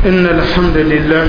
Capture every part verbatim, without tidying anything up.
إن الحمد لله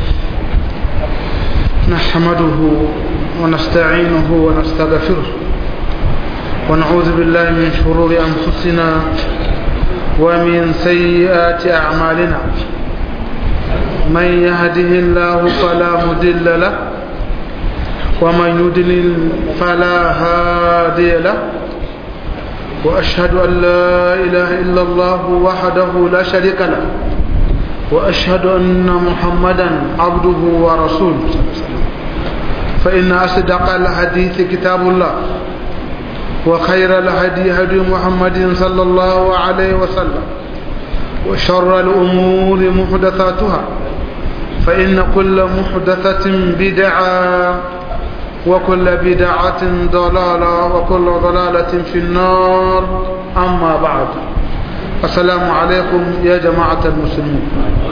نحمده ونستعينه ونستغفره ونعوذ بالله من شرور أنفسنا ومن سيئات أعمالنا من يهده الله فلا مضل له ومن يضلل فلا هادي له وأشهد أن لا إله إلا الله وحده لا شريك له وأشهد أن محمدا عبده ورسوله فإن أصدق الحديث كتاب الله وخير الهدي هدي محمد صلى الله عليه وسلم وشر الأمور محدثاتها فإن كل محدثة بدعة وكل بدعة ضلالة وكل ضلالة في النار أما بعد السلام عليكم يا جماعة المسلمين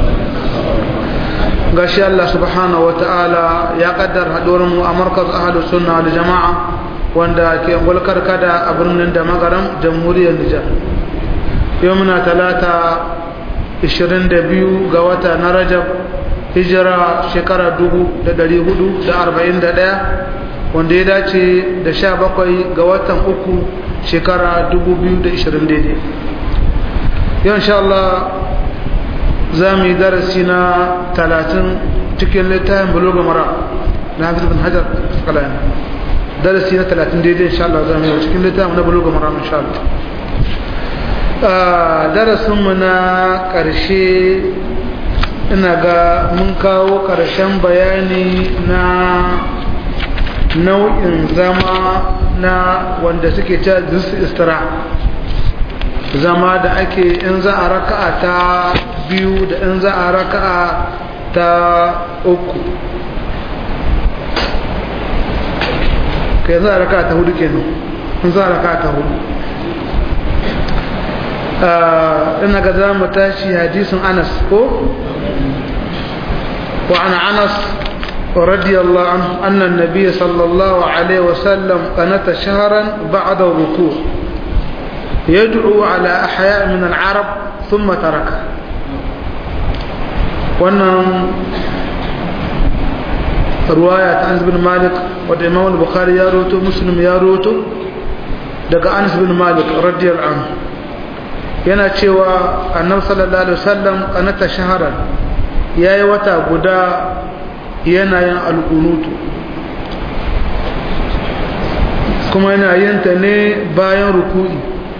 gashi Allah subhanahu wa ta'ala ya kaddar haɗuwarmu a markaz ahalus sunna da jama'a wanda ke ngulkar kada a birnin da magaram jamhuriyar Nijar yau muna talata ishirin da biyu ga wata na Rajab hijira shekara dubu da ɗari hudu da arba'in da ɗaya wanda ya dace da sha bakwai ga watan uku shekara dubu biyu da ishirin daidai yau insha Allah za mu yi darasi na talatin cikin littafin buluga mara na hafiz bin hajar kalayan darasi na talatin daidai insha Allah za mu yi cikin littafin na buluga mara insha Allah darasinmu na ƙarshe ina ga mun kawo ƙarshen bayani na nau'in zama na wanda suke ta istira zama da ake in za a raka'a ta biyu da in za a raka'a ta uku kai za a raka'a ta hudu kenan in za a raka'a ta hudu ina ga za mu tashi hadisin Anas ko wa ana Anas radiyallahu anhu anna an-nabiy sallallahu alaihi wasallam qanata shahran ba'da ruku' يدعو على أحياء من العرب ثم تركه wannan ruwaya ta Anas bin Malik wadda Imam Bukhari ya rawaito Muslim ya rawaito daga Anas bin Malik radiyallahu anhu yana cewa Annabi sallallahu alaihi wasallam kanata shaharan yayi wata guda yana yin alqunutu kuma yana yin ta ne bayan ruku'i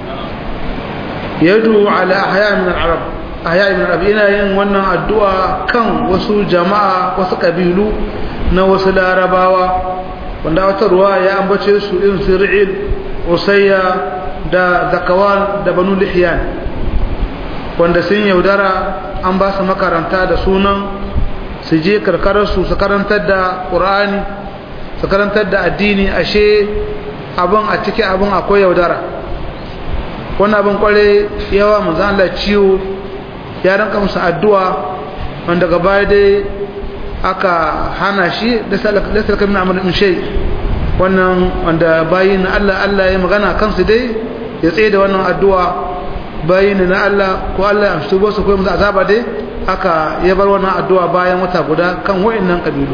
yadu ala ahya min al-arab ahya min al-arab ina yin wannan addu'a kan wasu jama'a wasu kabilu na wasu larabawa wanda wata ruwa ya ambace su irin sir'il usayya da zakawan da banu lihyan wanda sun yaudara an ba su makaranta da sunan su je karkarar su su karantar da qur'ani su karantar da addini ashe abin a cikin abin akwai yaudara wannan abin kware yawa manzo Allah ciwo ya ranka musu addu'a wanda gaba dai aka hana shi da salaka min amal min shay wannan wanda bayin Allah Allah ya magana kansu dai ya tsaye da wannan addu'a bayin na Allah ko Allah ya tubo su ko musu azaba dai aka ya bar wannan addu'a bayan wata guda kan wayannan kabilu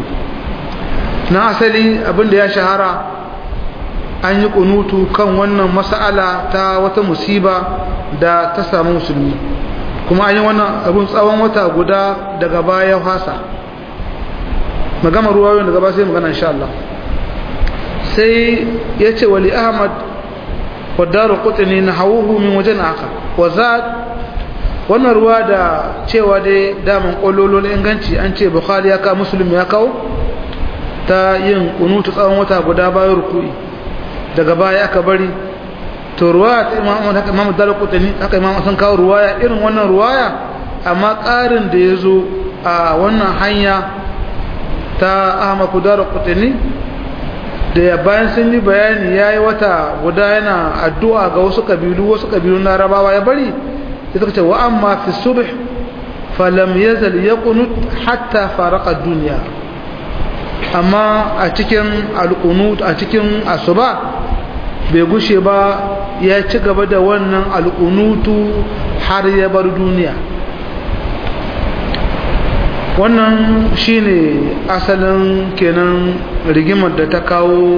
na asali abin da ya shahara an yi kunutu kan wannan mas'ala ta wata musiba da ta samu musulmi kuma an yi wannan abun tsawon wata guda daga baya fasa magana ruwayoyin daga ba sai magana insha Allah sai yace wali ahmad wa daru qutni nahawuhu min wajen aka wa zad wannan ruwa da cewa dai daman kollolon inganci an ce bukhari ya ka muslim ya kawo ta yin kunutu tsawon wata guda bayan ruku'i daga baya aka bari to ruwaya ta imamu haka imamu dalqutani haka imamu san kawo ruwaya irin wannan ruwaya amma ƙarin da yazo a wannan hanya ta Ahmad Dalqutani da bayan sun yi bayani yayi wata guda yana addu'a ga wasu kabilu wasu kabilun Larabawa ya bari sai suka ce wa amma fi subh falam yazal yaqnut hatta faraqa ad-dunya amma a cikin alqunut a cikin asuba bai gushe ba ya ci gaba da wannan alqunutu har ya bar duniya wannan shine asalin kenan rigimar da ta kawo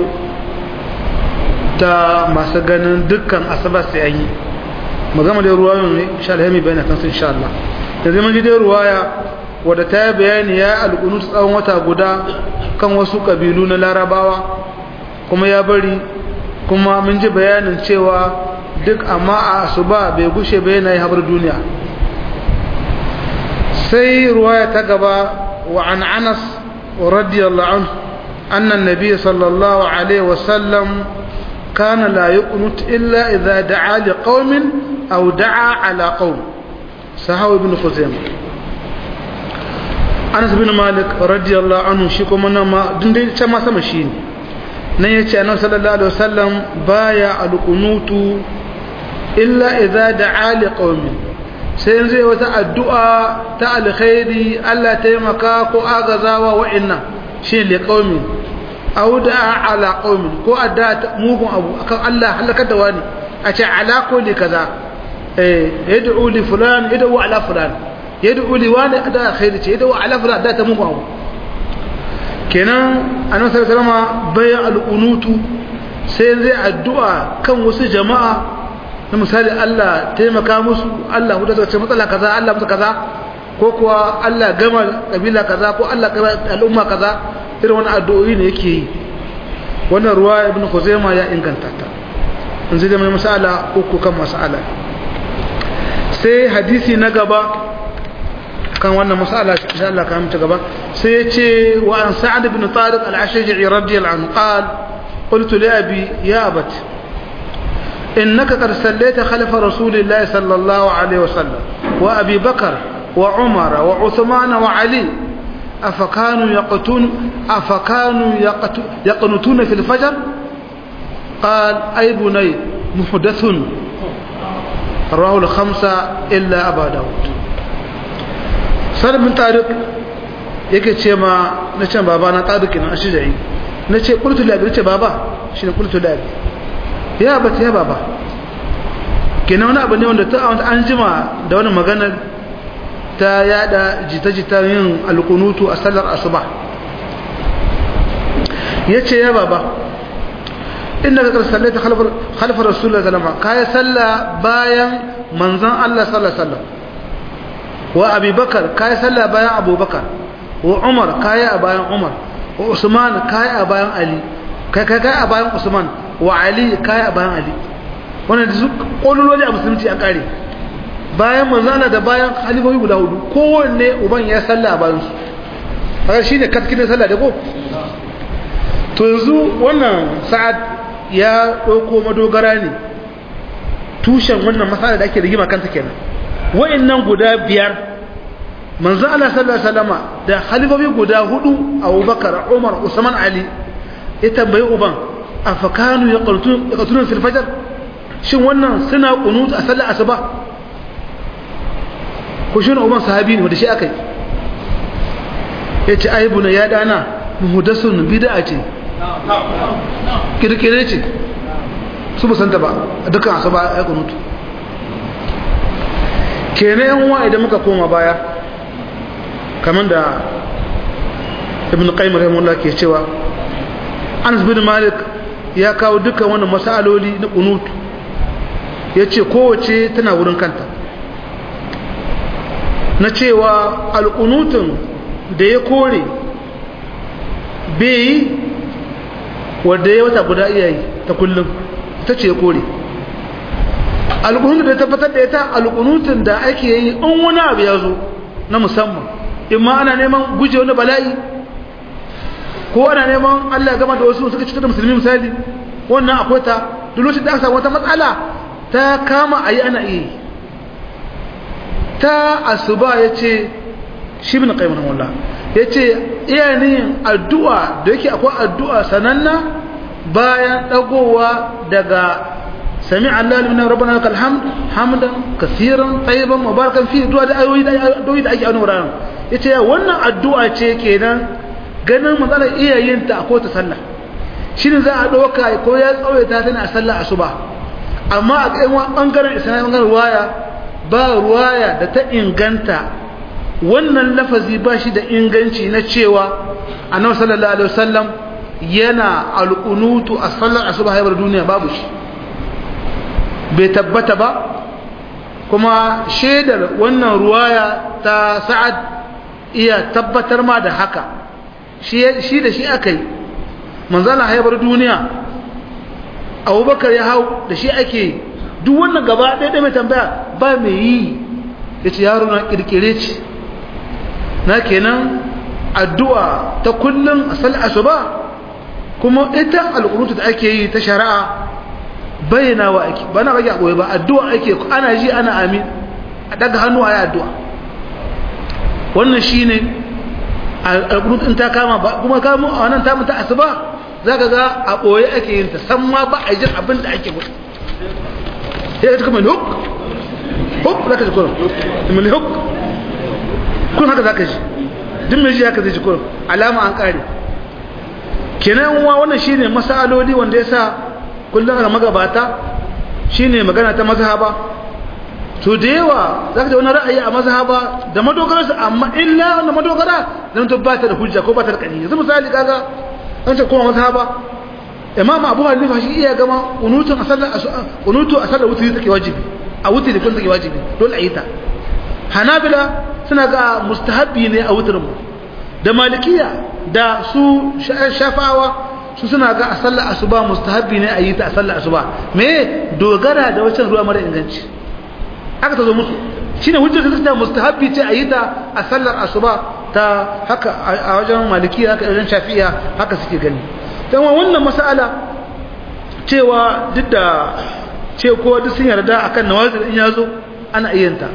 ta masu ganin dukkan asabar sai an yi magana da ruwayoyin ne insha Allah mai bayani kan su insha Allah da zaman gidan ruwaya wadda ta bayani ya alƙunut tsawon wata guda kan wasu kabilu na larabawa kuma ya bari kuma mun ji bayanin cewa duk amma a asuba bai gushe bai yana yi habar duniya sai ruwaya ta gaba wa an anas radiyallahu anhu anna an-nabiy sallallahu alaihi wasallam kana la yuqnut illa idha da'a li qaumin aw da'a ala qaum sahawi ibn khuzaimah anas bin malik radiyallahu anhu shi kuma nan ma dun dai can ma sama shi ne nan yace annabi sallallahu alaihi wasallam baya alqunutu illa idza da'a liqaumin sai zai wata addu'a ta alkhairi Allah taimaka ko agazawa wa'inna shi liqaumin aw da'a ala qaumin ko adda mugun abu akan Allah halaka da wani a ce ala ko li kaza eh yad'u li fulan yad'u ala fulan yad'u li wani da khairi ce yad'u ala fulan da ta mugun abu kenan annabi sallallahu alaihi wasallam bayan alqunutu sai zai addu'a kan wasu jama'a na misali Allah taimaka musu Allah huda ta matsala kaza Allah musu kaza ko kuwa Allah gama kabila kaza ko Allah gama al'umma kaza irin wannan addu'o'i ne yake yi wannan ruwa ibn Khuzaimah ya inganta ta in zai da mai masala uku kan masala sai hadisi na gaba kan wannan masala insha Allah kan ta gaba sai yace wa an sa'ad ibn tariq al-ashja'i radiyallahu anhu qala qultu li abi ya abat innaka qad sallaita khalfa rasulillahi sallallahu alayhi wa sallam wa abi bakr wa umar wa uthman wa ali afakanu yaqtun afakanu yaqnutuna fil fajr qala ay bunay muhdathun rawahu al-khamsa illa abu daud sarbin tarik yake ce ma na can baba na tarikin a shijai na ce ƙultu labi ce baba shi ne ƙultu labi ya bata ya baba ke na wani abu ne wanda ta an jima da wani maganar ta yada jita-jita yin alkunutu a sallar asuba ya ce ya baba inda ka karsallai ta halifar rasulullah zalama ka yi salla bayan manzan allah sallallahu wa abubakar kayi sallah bayan abubakar wa umar kayi a bayan umar wa usman kayi a bayan ali kai kai kai a bayan usman wa ali kayi a bayan ali wannan da su kolololi a musulunci a kare bayan manzana da bayan halifofi guda hudu kowanne uban ya sallah a bayan su haka shine katkin sallah da ko to yanzu wannan sa'ad ya dauko madogara ne tushen wannan masala da ake rigima kanta kenan wa'annan guda biyar manzo Allah sallallahu alaihi wasallama da halifofi guda hudu Abubakar Umar Usman Ali ya tambayi uban afakanu yaqtulun yaqtulun fil fajr shin wannan suna qunut a sallar asuba ko shin uban sahabi ne wanda shi akai yace aibuna ya dana muhdasun bid'a ce kirkire ce su musanta ba dukkan asuba ya qunut kenan uwa idan muka koma baya kamar da ibn qayyim rahimahullah ke cewa Anas bin Malik ya kawo dukkan wannan masaloli na qunut yace kowace tana wurin kanta na cewa al-qunutun da ya kore bai wanda ya wata guda iyayi ta kullum ta ce ya kore alƙunutun da tabbatar da ita alƙunutun da ake yi in wani abu ya zo na musamman in ma ana neman guje wani bala'i ko ana neman Allah ya gama da wasu suka cutar da musulmi misali wannan akwai ta duk lokacin da aka samu wata matsala ta kama a yi ana iya ta asuba ya ce shi bin ƙaimun wallah ya ce iya niyin addu'a da yake akwai addu'a sananna bayan ɗagowa daga sami Allah limin rabbana lakal hamd hamdan kaseeran tayyiban mubarakan fi du'a da ayoyi da ake auna wuraren yace wannan addu'a ce kenan ganin matsalar iyayen ta akwai ta sallah shine za a dauka ko ya tsawaita tana sallah asuba amma a kai wani bangaren isnad bangaren ruwaya ba ruwaya da ta inganta wannan lafazi ba shi da inganci na cewa annabi sallallahu alaihi wasallam yana alqunutu a sallar asuba hayar duniya babu shi bai tabbata ba kuma shaidar wannan ruwaya ta Sa'ad iya tabbatar ma da haka shi da shi akai manzala hayar duniya Abubakar ya hau da shi ake duk wannan gaba ɗaya da mai tambaya ba mai yi yace yaro na kirkire ce na kenan addu'a ta kullum a sallar asuba kuma ita alƙunutu da ake yi ta shari'a bayyana wa ake ba na rage a ba addu'a ake ana ji ana amin a daga hannu a yi addu'a wannan shi ne alƙunutu in ta kama ba kuma kama a wannan tamun ta asuba za ka ga a ɓoye ake yin ta san ma ba a jin abin da ake gudu ya yi ta kuma huk huk za ka ji kurin imali huk kun haka za ka ji duk mai ji haka zai ji kurin alama an ƙare kenan wa wannan shi ne masaloli wanda ya sa kullum ga magabata shi ne magana ta mazhaba to da yawa za ka ji wani ra'ayi a mazhaba da madogararsa amma illa wanda madogara zama ta ba ta da hujja ko ba ta da ƙani yanzu misali kaga an ce kuma mazhaba imam abu hanifa shi iya gama unutun a sallar unutu a sallar wuturi take wajibi a wuturi kun take wajibi dole a yi ta hanabila suna ga mustahabbi ne a wuturin mu da malikiya da su shafawa su suna ga a sallar asuba mustahabbi ne a yi ta a sallar asuba me dogara da wancan ruwa mara inganci aka ta zo musu shine hujjar da ta mustahabbi ce a yi ta a sallar asuba ta haka a wajen malikiya haka wajen shafi'iya haka suke gani dan wannan mas'ala cewa duk da ce ko duk sun yarda akan nawazil in yazo ana iyanta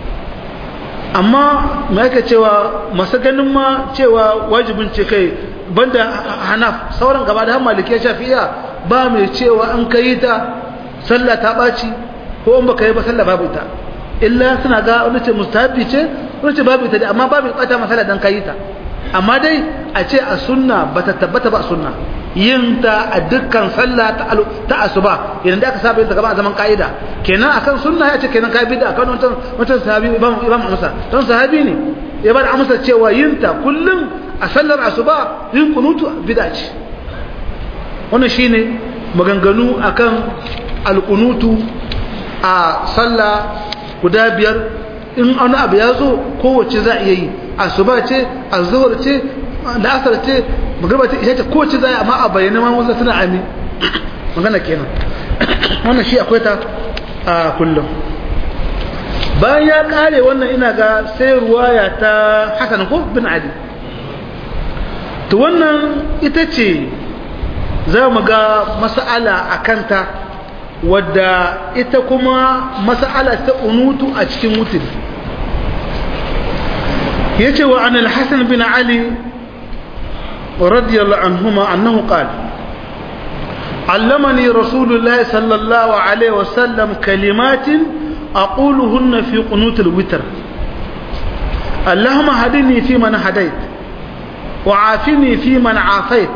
amma me yake cewa masu ganin ma cewa wajibin ce kai banda hanaf sauran gaba da malikiya shafi'iya ba mai cewa an kai ta sallah ta baci ko in baka yi ba sallah babu ita illa suna ga wani ce mustahabi ce wani ce babu ita dai amma babu bata masala dan kai ta amma dai a ce a sunna bata tabbata ba a sunna yin ta a dukkan sallah ta ta asuba idan da aka saba yin ta gaba a zaman kaida kenan akan sunna ya ce kenan kai bid'a akan wancan wancan sahabi imam imam Musa dan sahabi ne ya bada amsa cewa yin ta kullum a sallar asuba yin kunutu bid'a ce wannan shine maganganu akan alqunutu a sallah guda biyar in wani abu ya zo kowace za a iya yi asuba ce azhar ce da asar ce magriba ce isha ce kowace za a yi amma a bayyana ma wasu suna ami magana kenan wannan shi akwai ta a kullum bayan ya kare wannan ina ga sai ruwaya ta Hasan ko bin Ali to wannan ita ce za mu ga mas'ala a kanta wadda ita kuma mas'ala ta unutu a cikin wutin yace wa an al-Hasan bin Ali radiyallahu anhuma annahu qala علمني رسول الله صلى الله عليه وسلم كلمات أقولهن في قنوت الوتر اللهم هدني في من هديت وعافني في من عافيت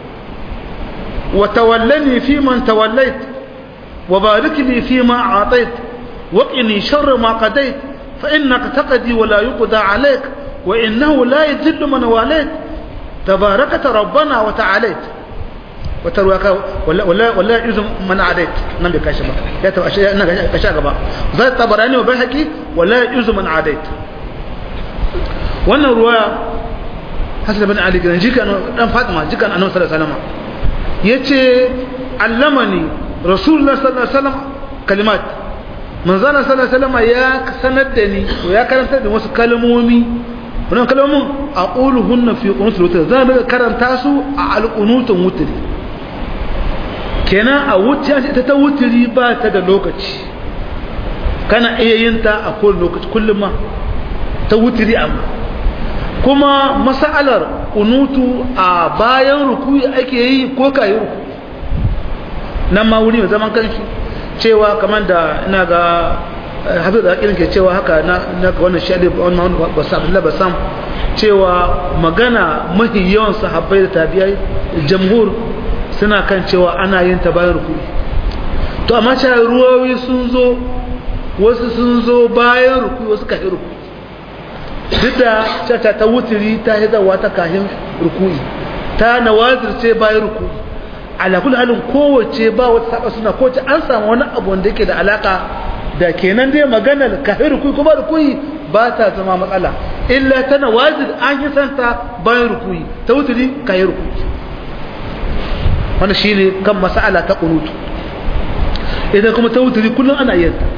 وتولني في من توليت وبارك لي فيما أعطيت وقني شر ما قضيت فإنك تقضي ولا يقضى عليك وإنه لا يذل من واليت تباركت ربنا وتعاليت وتروك ولا ولا ولا يزم من عاديت نبي كاشبا يا تو اشياء انا كاشغبا ذا طبراني وبيحكي ولا يزم من عاديت wannan ruwaya Hasan bin Ali kan jikan dan Fatima jikan Annabi sallallahu alaihi wasallam yace allamani Rasulullah sallallahu alaihi wasallam kalimat manzana sallallahu alaihi wasallam ya sanar da ni ya karanta da wasu kalmomi wannan kalmomin aquluhunna fi qunutul witr zan karanta su a alqunutun witr kenan a wuce ta ta wuturi ba ta da lokaci kana iya yin ta a kowane lokaci kullum ma ta wuturi amma kuma masalar unutu a bayan rukuyi ake yi ko kayi ruku nan ma wuri mai zaman kanshi cewa kamar da ina ga hafiz da hakirin ke cewa haka na ga wannan shaɗi wannan basam basam cewa magana mafi yawan sahabbai da tabi'ai jamhur suna kan cewa ana yin ta bayan rukuni to amma cewa ruwawi sun zo wasu sun zo bayan rukuni wasu kafin rukuni duk da ta ta wuturi ta hizawa ta kahin ruku'i ta nawazir ce bayan ruku'i ala kullu halin kowace ba wata saba suna kowace an samu wani abu wanda yake da alaka da kenan dai maganar kahin ruku'i ko ba ruku'i ba ta zama matsala illa ta nawazir an yi santa bayan ruku'i ta wuturi kahin ruku'i wannan shine kan mas'ala ta qunutu idan kuma ta wuturi kullum ana yin ta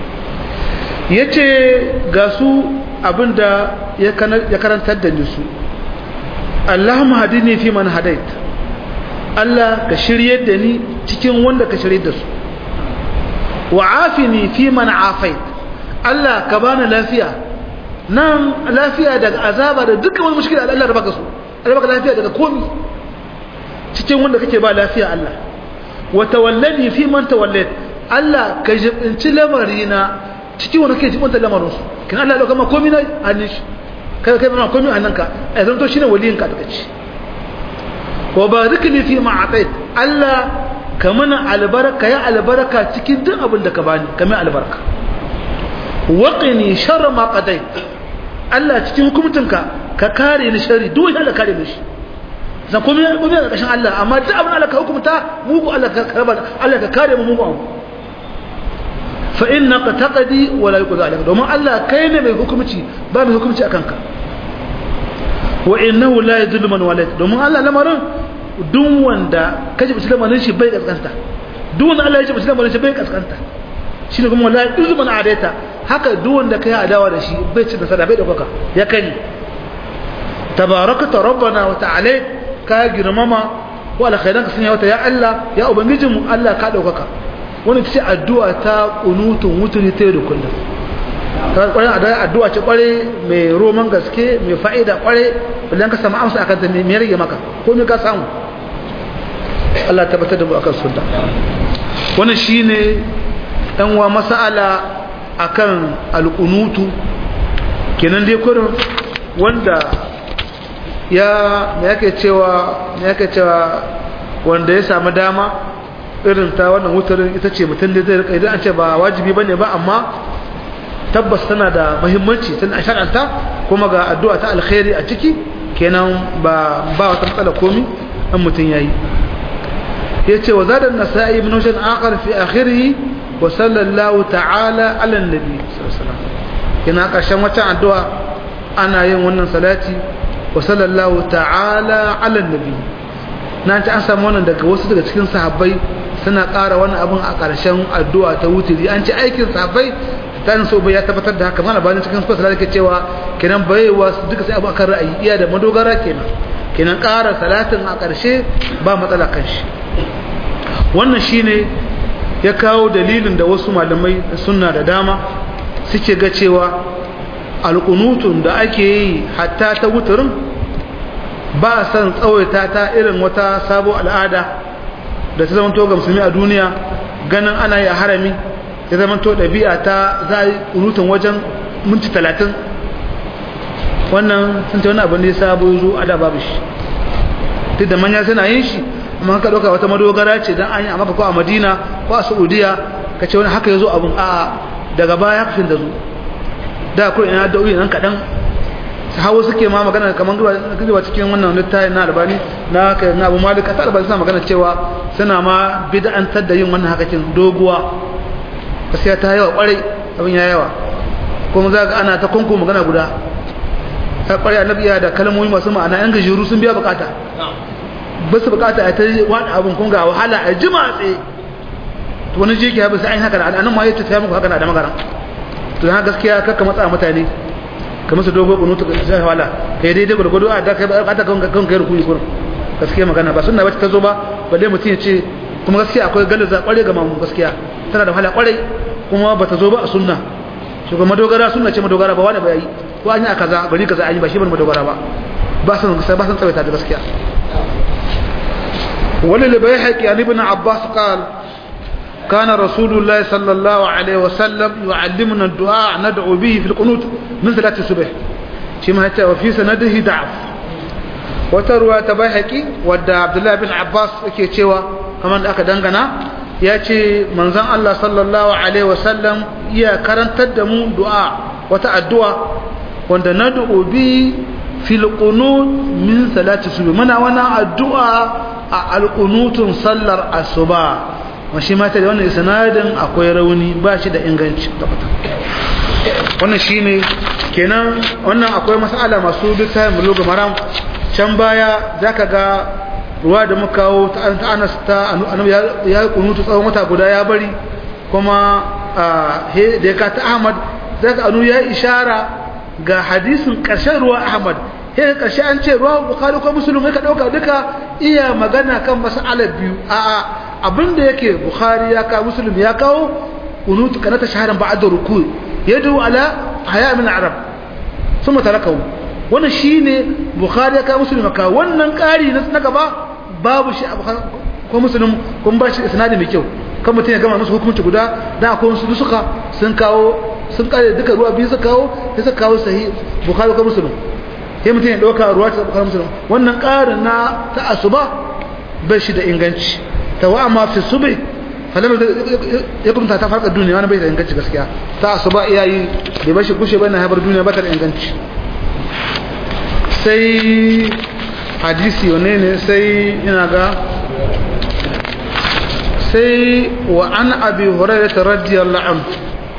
yace ga su abinda ya karantar da nisu Allahumma hadini fi man hadait Allah ka shiryar da ni cikin wanda ka shiryar da su wa afini fi man afait Allah ka bani lafiya nan lafiya daga azaba da dukkan wani mushkila Allah ya baka su Allah baka lafiya daga komai cikin wanda kake ba lafiya Allah wa tawallani fi man tawallayt Allah ka jibinci lamarina cikin wanda kake jibinta lamarin su kin Allah ya kama komai na hannun shi kai kai ma komai hannunka ai zan to shine waliyin ka daga ci wa barik li fi ma atait Allah ka mana albaraka ya albaraka cikin duk abin da ka bani kamar albarka waqini sharra ma qadait Allah cikin hukuntunka ka kare ni sharri duk wanda Allah kare ni shi zan komai komai da kashin Allah amma duk abin Allah ka hukunta mugu Allah ka karba Allah ka kare mu mugu abu fa innaka taqdi wa la yuqda alayka domin Allah kai ne mai hukunci ba mai hukunci akan ka wa innahu la yadhillu man walayt domin Allah lamarin duk wanda kaje musulmanin shi bai kaskanta duk wanda Allah ya ce musulmanin shi bai kaskanta shine kuma wallahi yadhillu man adaita haka duk wanda kai adawa da shi bai ci da sada bai dauka ya kai tabarakta rabbana wa ta'ala ka girmama wa alkhairanka sun yawata ya Allah ya ubangijinmu Allah ka daukaka wani ce addu'a ta qunutun wuturi ta da kullum kwarai addu'a ce kwarai mai roman gaske mai fa'ida kwarai idan ka samu amsa akan ta me rage maka ko me ka samu Allah tabbatar da mu akan sunna wannan shine dan wa mas'ala akan alqunutu kenan dai kurin wanda ya me yake cewa me yake cewa wanda ya samu dama irin ta wannan wutarin ita ce mutum da zai rika idan an ce ba wajibi bane ba amma tabbas tana da muhimmanci tana shar'anta kuma ga addu'a ta alkhairi a ciki kenan ba ba wata matsala komi an mutum yayi yace wa zadan nasa'i ibn shan akhar fi akhirih wa sallallahu ta'ala ala nabi sallallahu alaihi wasallam kina karshen wata addu'a ana yin wannan salati wa sallallahu ta'ala ala nabi nan ta an samu wannan daga wasu daga cikin sahabbai suna ƙara wannan abin a ƙarshen addu'a ta wuturi an ce aikin sahabbai ta so bai ya tabbatar da haka mana bayan cikin fasala da ke cewa kenan baiwa duka sai abu akan ra'ayi iya da madogara kenan kenan ƙara salatin a ƙarshe ba matsala kan shi wannan shine ya kawo dalilin da wasu malamai sunna da dama suke ga cewa alqunutun da ake yi hatta ta wuturin ba a san tsawaita ta irin wata sabo al'ada da ta zama to ga musulmi a duniya ganin ana yi a harami ya zama to ɗabi'a ta za a yi ƙunutun wajen minti talatin wannan sun ce wani abin da ya sabo ya zo a da babu shi duk da manya suna yin shi amma ka ɗauka wata madogara ce don an yi a maka ko a madina ko a saudiya ka ce wani haka ya zo abin a daga baya kafin da zo da kuma ina da nan kaɗan hawo suke ma magana kamar gaba cikin wannan littafin na albani na kai na abu malika ta albani suna magana cewa suna ma bid'antar da yin wannan hakakin doguwa gaskiya ta yawa kwarai abin ya yawa kuma za ga ana ta kunku magana guda ta kwarai annabi ya da kalmomi masu ma'ana yan gajiru sun biya bukata ba su bukata a ta wani abin kun ga wahala a jima tsaye to wani jiki ya bi sai an haka da anan ma ya tafiya muku haka na da magana to ha gaskiya kakka matsa mutane kamar su dogo kunutu ga sai wala kai dai dai gurgudu a da kai ba ta kan kan kai rukuni gurin gaskiya magana ba sunna bace ta zo ba balle mutun ya ce kuma gaskiya akwai galaza kware ga mamu gaskiya tana da wahala kware kuma ba ta zo ba a sunna shi kuma madogara sunna ce madogara ba wani ba yayi ko an yi kaza gari kaza an yi ba shi ban madogara ba ba san ba san tsawaita da gaskiya wala li bayhaqi an ibn abbas qala كان رسول الله صلى الله عليه وسلم يعلمنا الدعاء ندعو به في القنوت من صلاة الصبح كما حتى وفي سنده ضعف وتروى تباهكي ودى عبد الله بن عباس yake cewa kaman da aka dangana yace manzon Allah sallallahu alaihi wasallam ya karantar da mu du'a wata addu'a wanda nad'u bi fil qunut min salati subh muna wannan addu'a a alqunutun sallar asuba mashi mata da wannan sanadin akwai rauni ba shi da inganci tabbata wannan shine kenan wannan akwai mas'ala masu bisa muluga maram can baya zaka ga ruwa da muka kawo ta Anas ta annabi ya kunutu tsawon wata guda ya bari kuma he da ka ta Ahmad zaka anu ya ishara ga hadisin karshen ruwa Ahmad he karshe an ce ruwa Bukhari ko Muslim ka dauka duka iya magana kan mas'alar biyu a a abinda yake Bukhari ya ka Muslim ya kawo kunutu kana ta shaharan ba'da ruku yadu ala haya min arab thumma tarakahu wannan shine Bukhari ya ka Muslim ka wannan kari na gaba babu shi ko Muslim kun ba shi isnadi mai kyau kan mutum ya gama musu hukunci guda da akwai wasu suka sun kawo sun kare duka ruwa biyu suka kawo sai suka kawo sahih Bukhari ko Muslim sai mutum ya dauka ruwa ta Bukhari Muslim wannan karin na ta asuba bai shi da inganci tawa amma fi subhi falam yakun ta ta farka duniya wannan bai da inganci gaskiya ta asuba iyayi bai bashi kushe bane habar duniya ba ta da inganci sai hadisi wane ne sai ina ga sai wa an abi hurairah radiyallahu anhu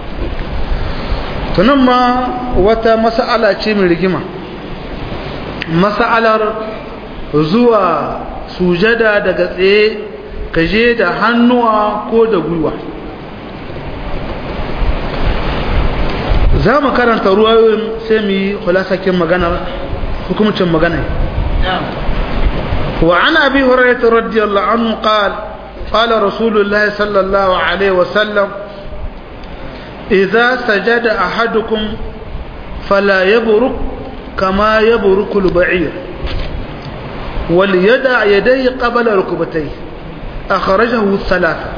tunan ma wata mas'ala ce mai rigima mas'alar zuwa sujada daga tsaye kaje da hannuwa ko da gwiwa za mu karanta ruwayoyin sai mu yi khulasakin maganar hukumcin magana wa an abi hurairah radiyallahu anhu qala قال رسول الله صلى الله عليه وسلم إذا سجد أحدكم فلا يبرك كما يبرك البعير وليدع يديه قبل ركبتيه أخرجه الثلاثة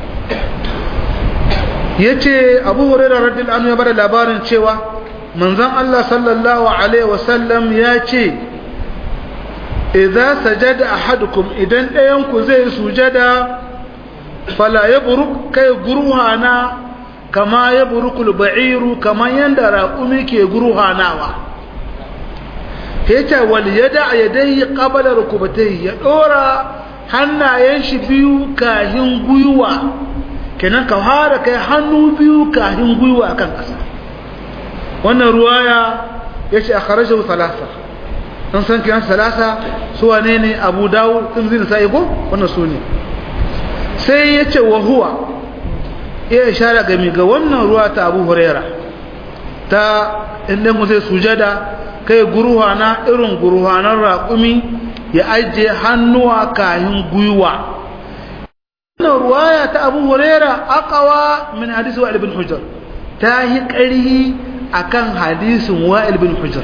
yace Abu Hurairah radiyallahu anhu ya bada labarin cewa manzon Allah sallallahu alaihi wasallam yace idza sajada ahadukum idan ɗayan ku zai sujada fala yabruk kai guruhana kama yabrukul ba'iru kama yanda raqumi ke guruhanawa yace wal yada yadayhi qabla rukubatayhi ya dora hannayen shi biyu kahin guyuwa kenan ka fara kai hannu biyu kahin guyuwa kan kasa wannan ruwaya yace akhrajahu thalatha dan san kiyan salasa su wane ne Abu Dawud Tirmidhi sai ko wannan su ne sai yace wa huwa ya ishara ga mi ga wannan ruwa ta Abu Huraira ta inda mu sai sujada kai guruhana irin guruhanan raqumi ya aje hannuwa kahin guyuwa wannan ruwaya ta Abu Huraira aqwa min hadisi Wa'il ibn Hujr ta yi ƙarhi akan hadisin Wa'il ibn Hujr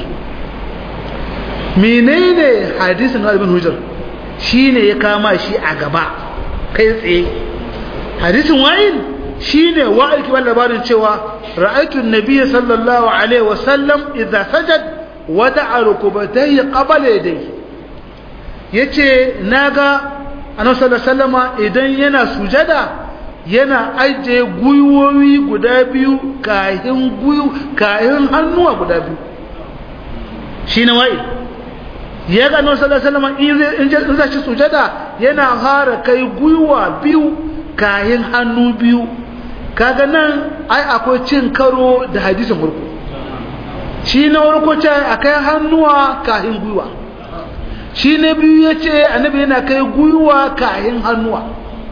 menene hadisin Wa'il ibn Hujr shine ya kama shi a gaba kai tsaye hadisin Wa'il shine Wa'il ke labarin cewa ra'aytu an-nabiy sallallahu alaihi wasallam idza sajad wada'a rukubatayhi qabla yadayhi yace naga annabi sallallahu alaihi wasallama idan yana sujada yana aje guyuwoyi guda biyu kahin guyu kahin hannuwa guda biyu shine Wa'il ya ga annabi sallallahu alaihi wasallam in zai ci sujada yana fara kai guyuwa biyu kayan hannu biyu kaga nan ai akwai cin karo da hadisin farko shi na farko ce akai hannuwa kayan guyuwa shi na biyu yace annabi yana kai guyuwa kayan hannuwa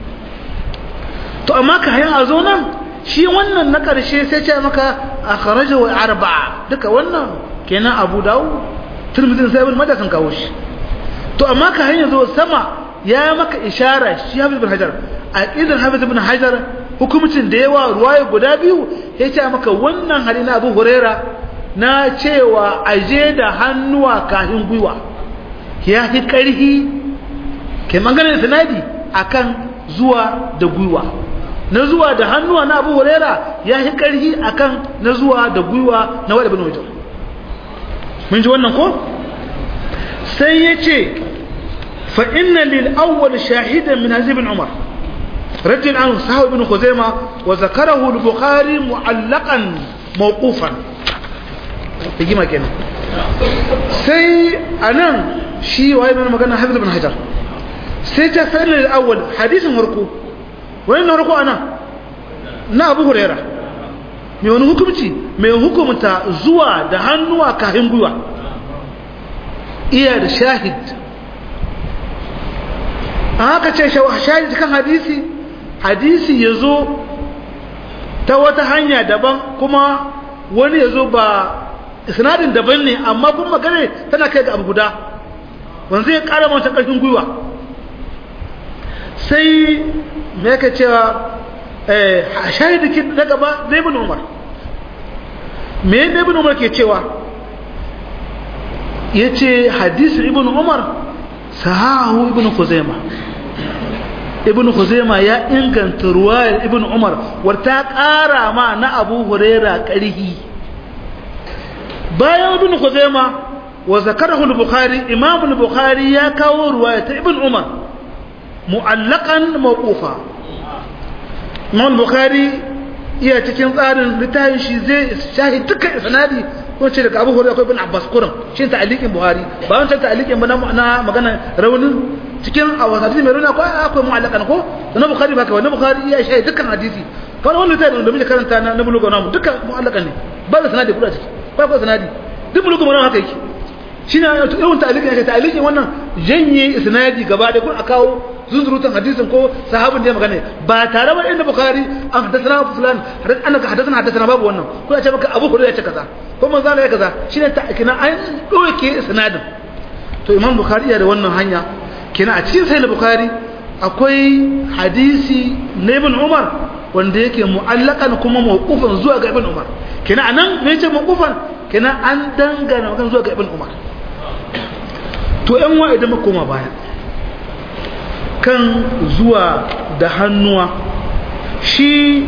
to amma kayan azo nan shi wannan na karshe sai ce maka akhrajahu arba'a duka wannan kenan Abu Dawud Tirmidhi sai ibn Majah sun kawo shi to amma ka hanya zo sama ya maka ishara shi Hafiz ibn Hajar a idan Hafiz ibn Hajar hukumcin da yawa ruwaya guda biyu yace maka wannan hadisi na Abu Huraira na cewa aje da hannuwa kahin gwiwa ya fi karhi ke maganar sanadi akan zuwa da gwiwa na zuwa da hannuwa na Abu Huraira ya fi karhi akan na zuwa da gwiwa na Wa'il ibn Hujr mun ji wannan ko sai yace fa inna lil awwal shahidan min Hazib ibn Umar rajul an sahab ibn Khuzaimah wa zakarahu al-Bukhari mu'allaqan mawqufan rigima kenan sai anan shi waye mai magana Hafiz ibn Hajar sai ta sanar da awwal hadisin farko wannan farko anan na Abu Huraira mai wani hukunci mai hukumta zuwa da hannuwa kafin gwiwa iya da shahid aka ce shahid kan hadisi hadisi yazo ta wata hanya daban kuma wani yazo ba isnadin daban ne amma kuma magana tana kai ga abu guda wanda zai kara mata karfin gwiwa sai me yake cewa eh shahidi kin daga ba zai ibn Umar me ne ibn Umar ke cewa yace hadisi ibn Umar sahahu ibn Khuzaimah ibn Khuzaimah ya inganta ruwayar ibn Umar wata kara ma na Abu Hurairah karhi bayan ibn Khuzaimah wa zakarahu al-Bukhari imam al-Bukhari ya kawo ruwayar ibn Umar mu'allaqan mawqufa imam al-Bukhari iya cikin tsarin littafin shi zai shahid dukkan isnadi ko ce daga Abu Hurairah ko ibn Abbas kuran shi ta'liqin Buhari ba wancan ta'liqin ba na magana raunin cikin awasati mai rauna ko akwai mu'allaqan ko na Bukhari ba kawai na Bukhari iya shahid dukkan hadisi kawai wannan littafin da muke karanta na buluga namu dukkan mu'allaqan ne ba da sanadi kula ciki ba ko sanadi duk buluga mun haka yake shine yawan ta'liqin ya ta'liqin wannan janye isnadi gaba da kun akawo zunzurutan hadisin ko sahabin da ya magana ba tare ba inda Bukhari an hadathana fulan hadan annaka hadathana hadathana babu wannan ko ya ce maka Abu Hurairah ya ce kaza ko manzo Allah ya kaza shine ta'kina an doke isnadin to Imam Bukhari ya da wannan hanya kina a cikin sahih Bukhari akwai hadisi na Ibn Umar wanda yake mu'allaqan kuma mawqufan zuwa ga Ibn Umar kina anan me yace mawqufan kina an dangana kan zuwa ga Ibn Umar to ɗan wa idan muka koma baya kan zuwa da hannuwa shi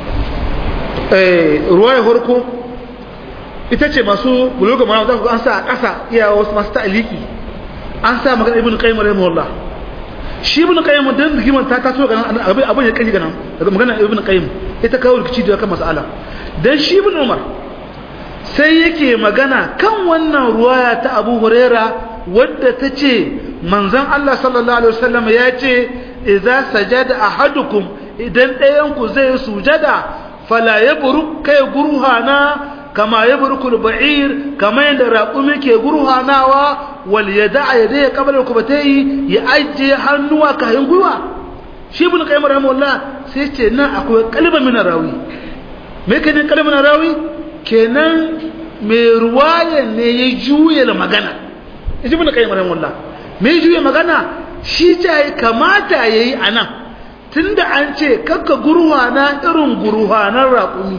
ruwaya farko ita ce masu buluga mana za ku an sa a ƙasa iya wasu masu ta'aliki an sa magana ibn qayyim rahimahullah shi ibn qayyim dan rigiman ta taso ga nan abin abin ya kaji ga nan daga magana ibn qayyim ita kawo rikici da kan mas'ala dan shi ibn umar sai yake magana kan wannan ruwaya ta Abu Huraira wadda ta ce manzon Allah sallallahu alaihi wasallam ya ce idza sajada ahadukum idan ɗayan ku zai sujada fala yabruk kai gurhana kama yabrukul ba'ir kama yanda raqumi ke gurhanawa wal yada'a yadayhi qabla al-kubatayhi ya ajiye hannuwa kayan gwiwa shi ibn qayyim rahimahullah sai ce nan akwai kalba min rawi me kenan kalba min rawi kenan mai ruwaya ne ya juye magana ibn qayyim rahimahullah mai juye magana shi ta kamata yayi anan tunda an ce kakka gurwana irin gurwanan raƙumi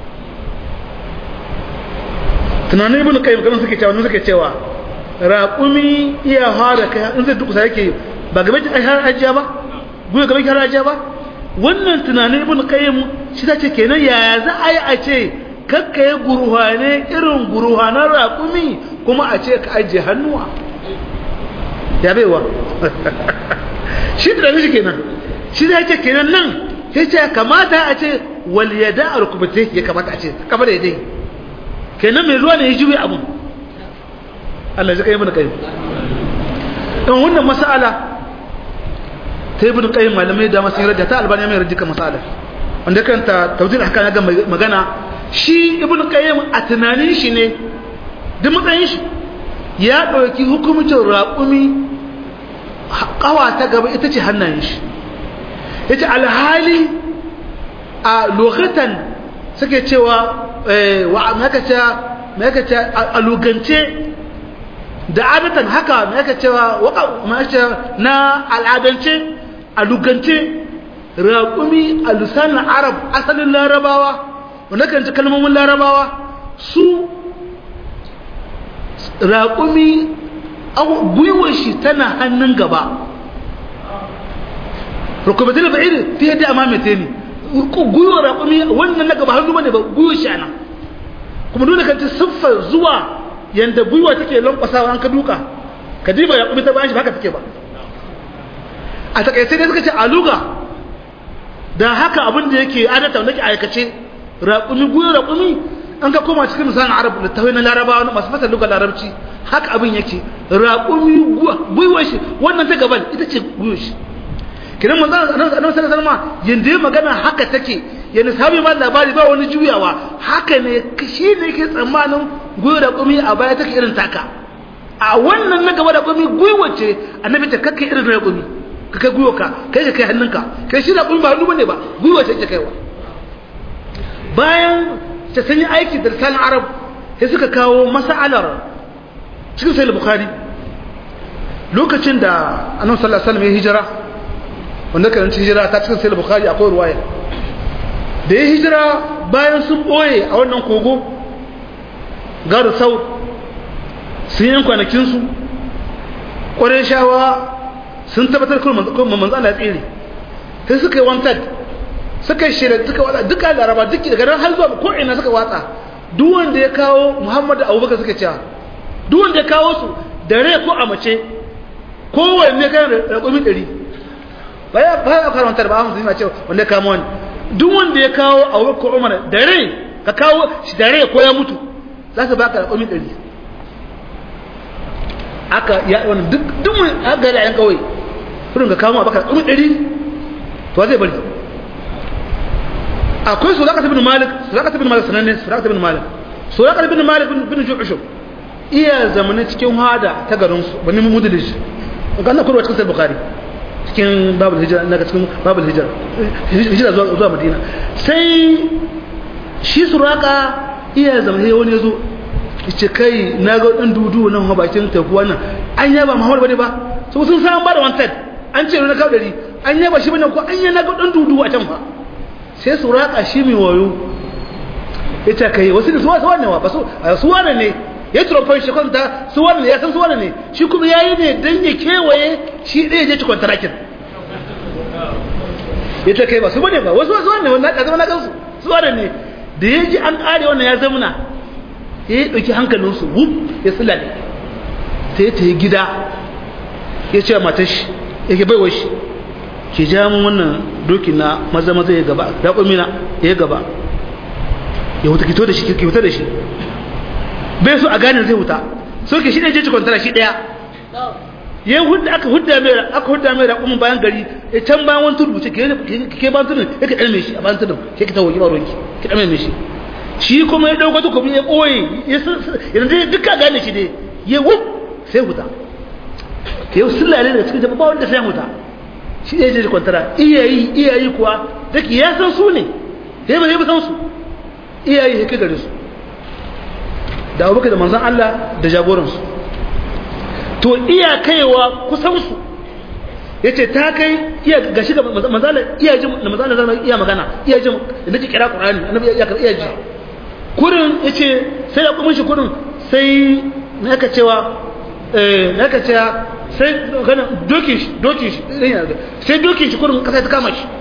tunanin ibn qayyim kan suke cewa suke cewa raƙumi iya fara kai in zai dukusa yake ba gabe ta har ajiya ba guye gabe har ajiya ba wannan tunanin ibn qayyim shi ta ce kenan yaya za a yi a ce kakka yi gurwane irin gurwanan raƙumi kuma a ce ka ajiye hannuwa ya baiwa shi da shi kenan shi da yake kenan nan sai ce kamata a ce wal yada al-kubati ya kamata a ce kafa da yadai kenan mai ruwa ne ya juye abun Allah ya kai mana kai dan wannan mas'ala ta ibn qayyim malamai da masu yarda ta albani mai rajika mas'ala wanda kanta tawdil ahkam ga magana shi ibn qayyim a tunanin shi ne duk matsayin shi ya dauki hukumcin raqumi kawa ta gaba ita ce hannayen shi yace alhali a lokatan suke cewa wa maka ce maka ce a lugance da adatan haka maka cewa waka maka na al'adance a lugance raqumi a lisan arab asalin larabawa wanda kan ci kalmomin larabawa su raqumi gwiwar shi tana hannun gaba rukubatul ba'ir fi yadi amamate ne gwiwar raqumi wannan na gaba hannu bane ba gwiwar shi anan kuma dole kan ta siffar zuwa yanda gwiwa take lankwasawa an ka duka ka diba raqumi ta bayan shi haka take ba a takaice dai suka ce aluga dan haka abin da yake adata nake aikace raqumi gwiwar raqumi an ka koma cikin misalin arab littafai na larabawa masu fasar lugar larabci haka abin yake raƙumi gwiwar shi wannan ta gaban ita ce gwiwar shi kiran manzo annabi sallallahu alaihi wasallam yanda magana haka take yana sabi ma labari ba wani juyawa haka ne shi ne yake tsammanin gwiwar raƙumi a baya take irin taka a wannan na gaba da raƙumi gwiwar ce annabi ta kakkai irin raƙumi ka kai gwiwar ka kai ka kai hannunka kai shi raƙumi ba hannu bane ba gwiwar ce ke kaiwa bayan ta sanya aiki da lisanin arab sai suka kawo mas'alar cikin sahih bukhari lokacin da annabi sallallahu alaihi wasallam ya hijira wanda kan hijira ta cikin sahih bukhari akwai ruwaya da ya hijira bayan sun boye a wannan kogo garu sau sun yi kwanakin su qurayshawa sun tabbatar kuma manzo Allah ya tsire sai suka yi wanted suka yi shirin suka watsa duka laraba duk daga nan har zuwa ko ina suka watsa duk wanda ya kawo Muhammadu Abubakar suka cewa duk wanda ya kawo su da rai ko a mace kowanne kan raƙumi ɗari baya baya karantar ba amma sai ce wanda ya kawo wani duk wanda ya kawo Abubakar ko Umar da rai ka kawo shi da rai ko ya mutu za su baka raƙumi ɗari aka ya wannan duk duk aka ga yan kawai kurin ka kawo baka raƙumi ɗari to zai bari akwai suraka ibn malik suraka ibn malik sananne suraka ibn malik suraka ibn malik bin ju'shub iya zamanin cikin hada ta garin su bani mudlij ga na kurwa cikin bukhari cikin babul hijra na cikin babul hijra hijra zuwa zuwa madina sai shi suraka iya zamanin wani yazo yace kai na ga dan dudu nan ha bakin tafi wannan an yaba Muhammad bane ba so sun san ba da wanted an ce na kawo dari an yaba shi bane ko an yana ga dan dudu a can fa sai su raka shi mai wayo ita kai wasu da suwa suwa ne wa ba su suwa ne ya trofan shi kwanta suwa ne ya san suwa ne shi kuma yayi ne dan ya kewaye shi ɗaya je ci kwantarakin ita kai ba su bane ba wasu suwa ne wannan da zama na kansu suwa ne da yaji an kare wannan ya zamuna ya dauki hankalin su wuf ya sulale sai ta yi gida ya ce matar shi yake baiwa shi ki ja mun wannan doki na maza maza ya gaba da kumina ya gaba ya wuta kito da shi ki wuta da shi bai so a gane zai wuta so ki shi ne je ci kwantara shi daya ya hudda aka hudda mai aka hudda mai raƙumin bayan gari ya can bayan wani tudu ce ke ke bayan tudun ya ka dalme shi a bayan tudun ke ki tawo ki ba ruwanki ki dalme shi shi kuma ya dauko tukubi ya koyi yanzu duka gane shi ne ya wuf sai wuta ke yau sallale da cikin jama'a wanda sai wuta shi ne je kwantara iyayi iyayi kuwa dake ya san su ne sai ba sai ba san su iyayi yake gare su da Abubakar da manzon Allah da jagoran su to iya kaiwa kusan su yace ta kai iya gashi da manzon Allah iya ji da manzon Allah iya magana iya ji da nake kira Qur'ani annabi iya iya ji kurin yace sai da kuma shi kurin sai naka cewa eh naka cewa sai kana dokin shi dokin shi sai dokin shi kurin kasa ta kama shi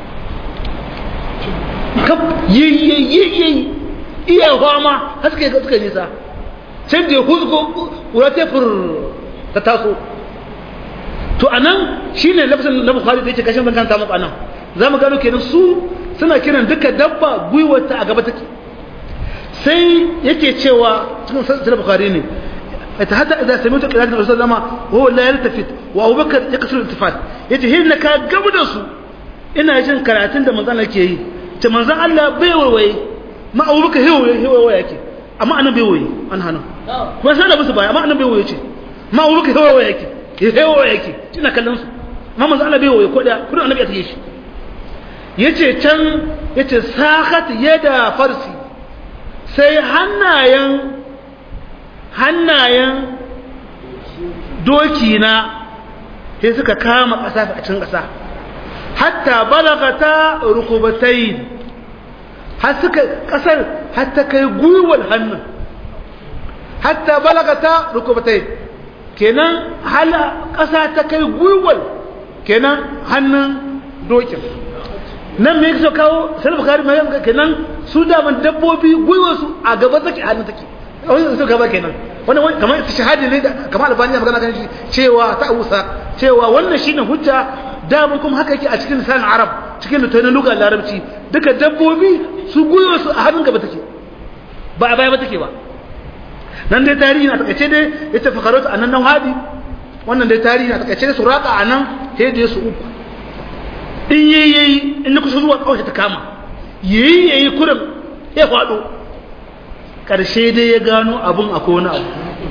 kap yi yi yi iya fama haske ga suka nisa can da huzgo kura ta fur ta taso to anan shine lafazin na Bukhari da yake kashin ban kanta muku anan zamu gano kenan su suna kiran duka dabba gwiwarta a gaba take sai yake cewa cikin sahih Bukhari ne حتى إذا سمعت قراءة الرسول صلى الله عليه وسلم وهو لا يلتفت وأبو بكر يكسر الالتفات يتي هنا كقبل سو إن أجن قراءتين ده منزل كي تمنزل الله بيوي ما أبو بكر هو هو هو يكي أما أنا بيوي أنا هنا بس أنا بس باي أما أنا بيوي يكي ما أبو بكر هو هو يكي هو يكي تنا كلام ما منزل الله بيوي كذا كل أنا بيتيش يتي كان يتي ساخت يدا فرسي سيحنا ين hannayen doki na sai suka kama ƙasa a cikin ƙasa hatta balagata rukubatai har suka ƙasar hatta kai gwiwar hannun hatta balagata rukubatai kenan hala ƙasa ta kai gwiwar kenan hannun dokin nan me yake kawo sai Bukhari mai kenan su da man dabbobi gwiwar su a gaba take hannun take wani su gaba kenan wannan kamar shahadi ne kamar albani ya magana kan shi cewa ta usa cewa wannan shine hujja da mun kuma haka yake a cikin lisan arab cikin lisan lugar larabci duka dabbobi su guyo su a hannun gaba take ba a baya ba take ba nan dai tarihi na takaice dai yace fa kharatu annan nan hadi wannan dai tarihi na takaice su raka anan sai da su uku in yayi in kusa zuwa kawai ta kama yayi yayi kurin ya fado karshe dai ya gano abun akwai wani abu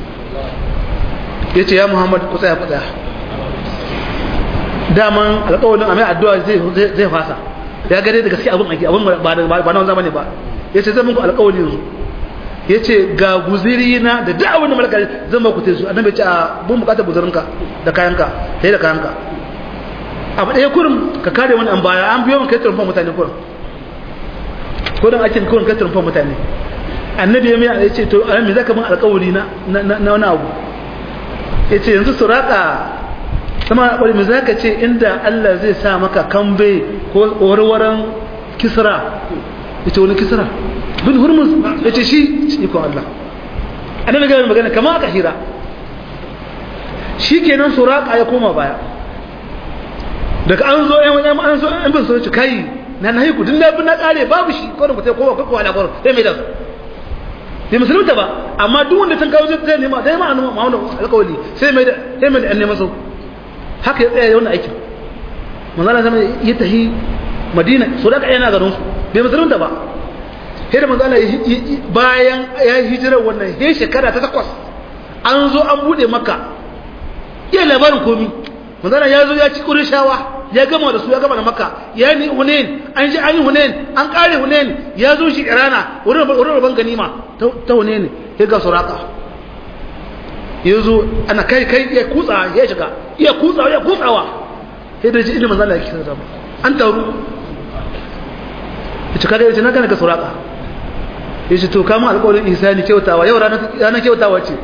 yace ya Muhammad ku tsaya fada daman alƙawarin amai addu'a zai zai fasa ya ga dai da gaskiya abun ake abun ba ba na wannan zamani ba yace zan muku alƙawari yanzu yace ga guziri na da duk abin da malaka zan ba ku tesu annabi ya ce a bun bukatar guzurinka da kayanka sai da kayanka abu ɗaya kurin ka kare wani an baya an biyo kai turfan mutane kurin kurin ake kurin kai turfan mutane annabi ya mai ya ce to me zaka min alƙawari na na wani abu yace yanzu suraka sama bari me zaka ce inda Allah zai sa maka kambe ko warwaran kisra yace wani kisra bin hurmuz yace shi iko Allah annabi ga magana kamar aka hira shikenan suraka ya koma baya daga an zo ɗan an zo an bin so ci kai na nayi ku din na na kare babu shi ko ku sai kowa ko wala ko sai mai da sai musulunta ba amma duk wanda tun kawo zai nema dai ma annabi Muhammad alƙawli sai mai da sai mai da annabi so haka ya tsaya wannan aikin manzo Allah sai ya tahi Madina so daga yana garin su bai musulunta ba sai da manzo Allah bayan ya hijira wannan he shekara ta takwas an zo an bude Makka iya labarin komi manzo Allah ya zo ya ci Qurayshawa ya gama da su ya gama da Makka ya ni Hunain an ji an yi Hunain an kare Hunain ya zo shi Irana wurin wurin ban ganima ta Hunain ya ga Suraka yazo ana kai kai ya kutsa ya shiga ya kutsa ya kutsawa sai da ji inda manzo Allah ya kisa da an taru yace kaga yace na kana ga Suraka yace to kama alƙawarin ihsani kyautawa yau ranar ranar kyautawa ce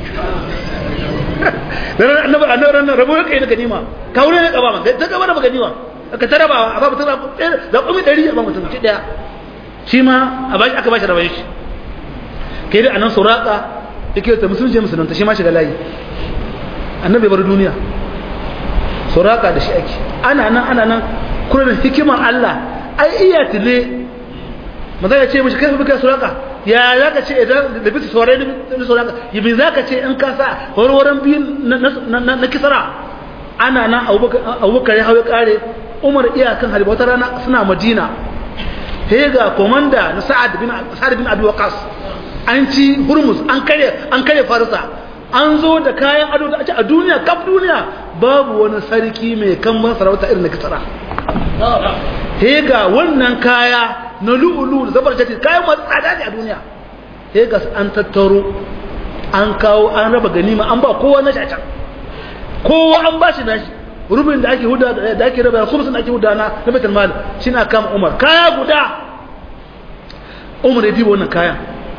dan annabi annabi rabo kai da ganima ka wure ne kaba man ta gaba da ganima ka taraba a babu tara da kumi dari a babu tara ci daya shi ma a bashi aka bashi rabai shi kai da anan Suraka yake ta musulunci musulunta shi ma shiga layi annabi bar duniya Suraka da shi ake ana nan ana nan kullun hikimar Allah ai iya tile maza ya ce mishi kai baka Suraka ya zaka ce idan da bisa saurayi da Suraka yibi zaka ce in ka sa warwaran biyin na kisara ana nan Abubakar ya hawo kare Umar iyakan halifa wata rana suna Madina sai ga komanda na Sa'ad bin Sa'ad bin Abi Waqqas an ci Hurmuz an kare an kare Farisa an zo da kayan ado da a duniya kaf duniya babu wani sarki mai kamban sarauta irin na kisara sai ga wannan kaya na lu'ulu da zabar jati kayan masu tsada ne a duniya sai ga an tattaro an kawo an raba ganima an ba kowa na shacan kowa an ba shi nashi rubin da ake huda da ake raba kuma sun ake huda na na baitul mal shine kama Umar kaya guda Umar ya dibo wannan kayan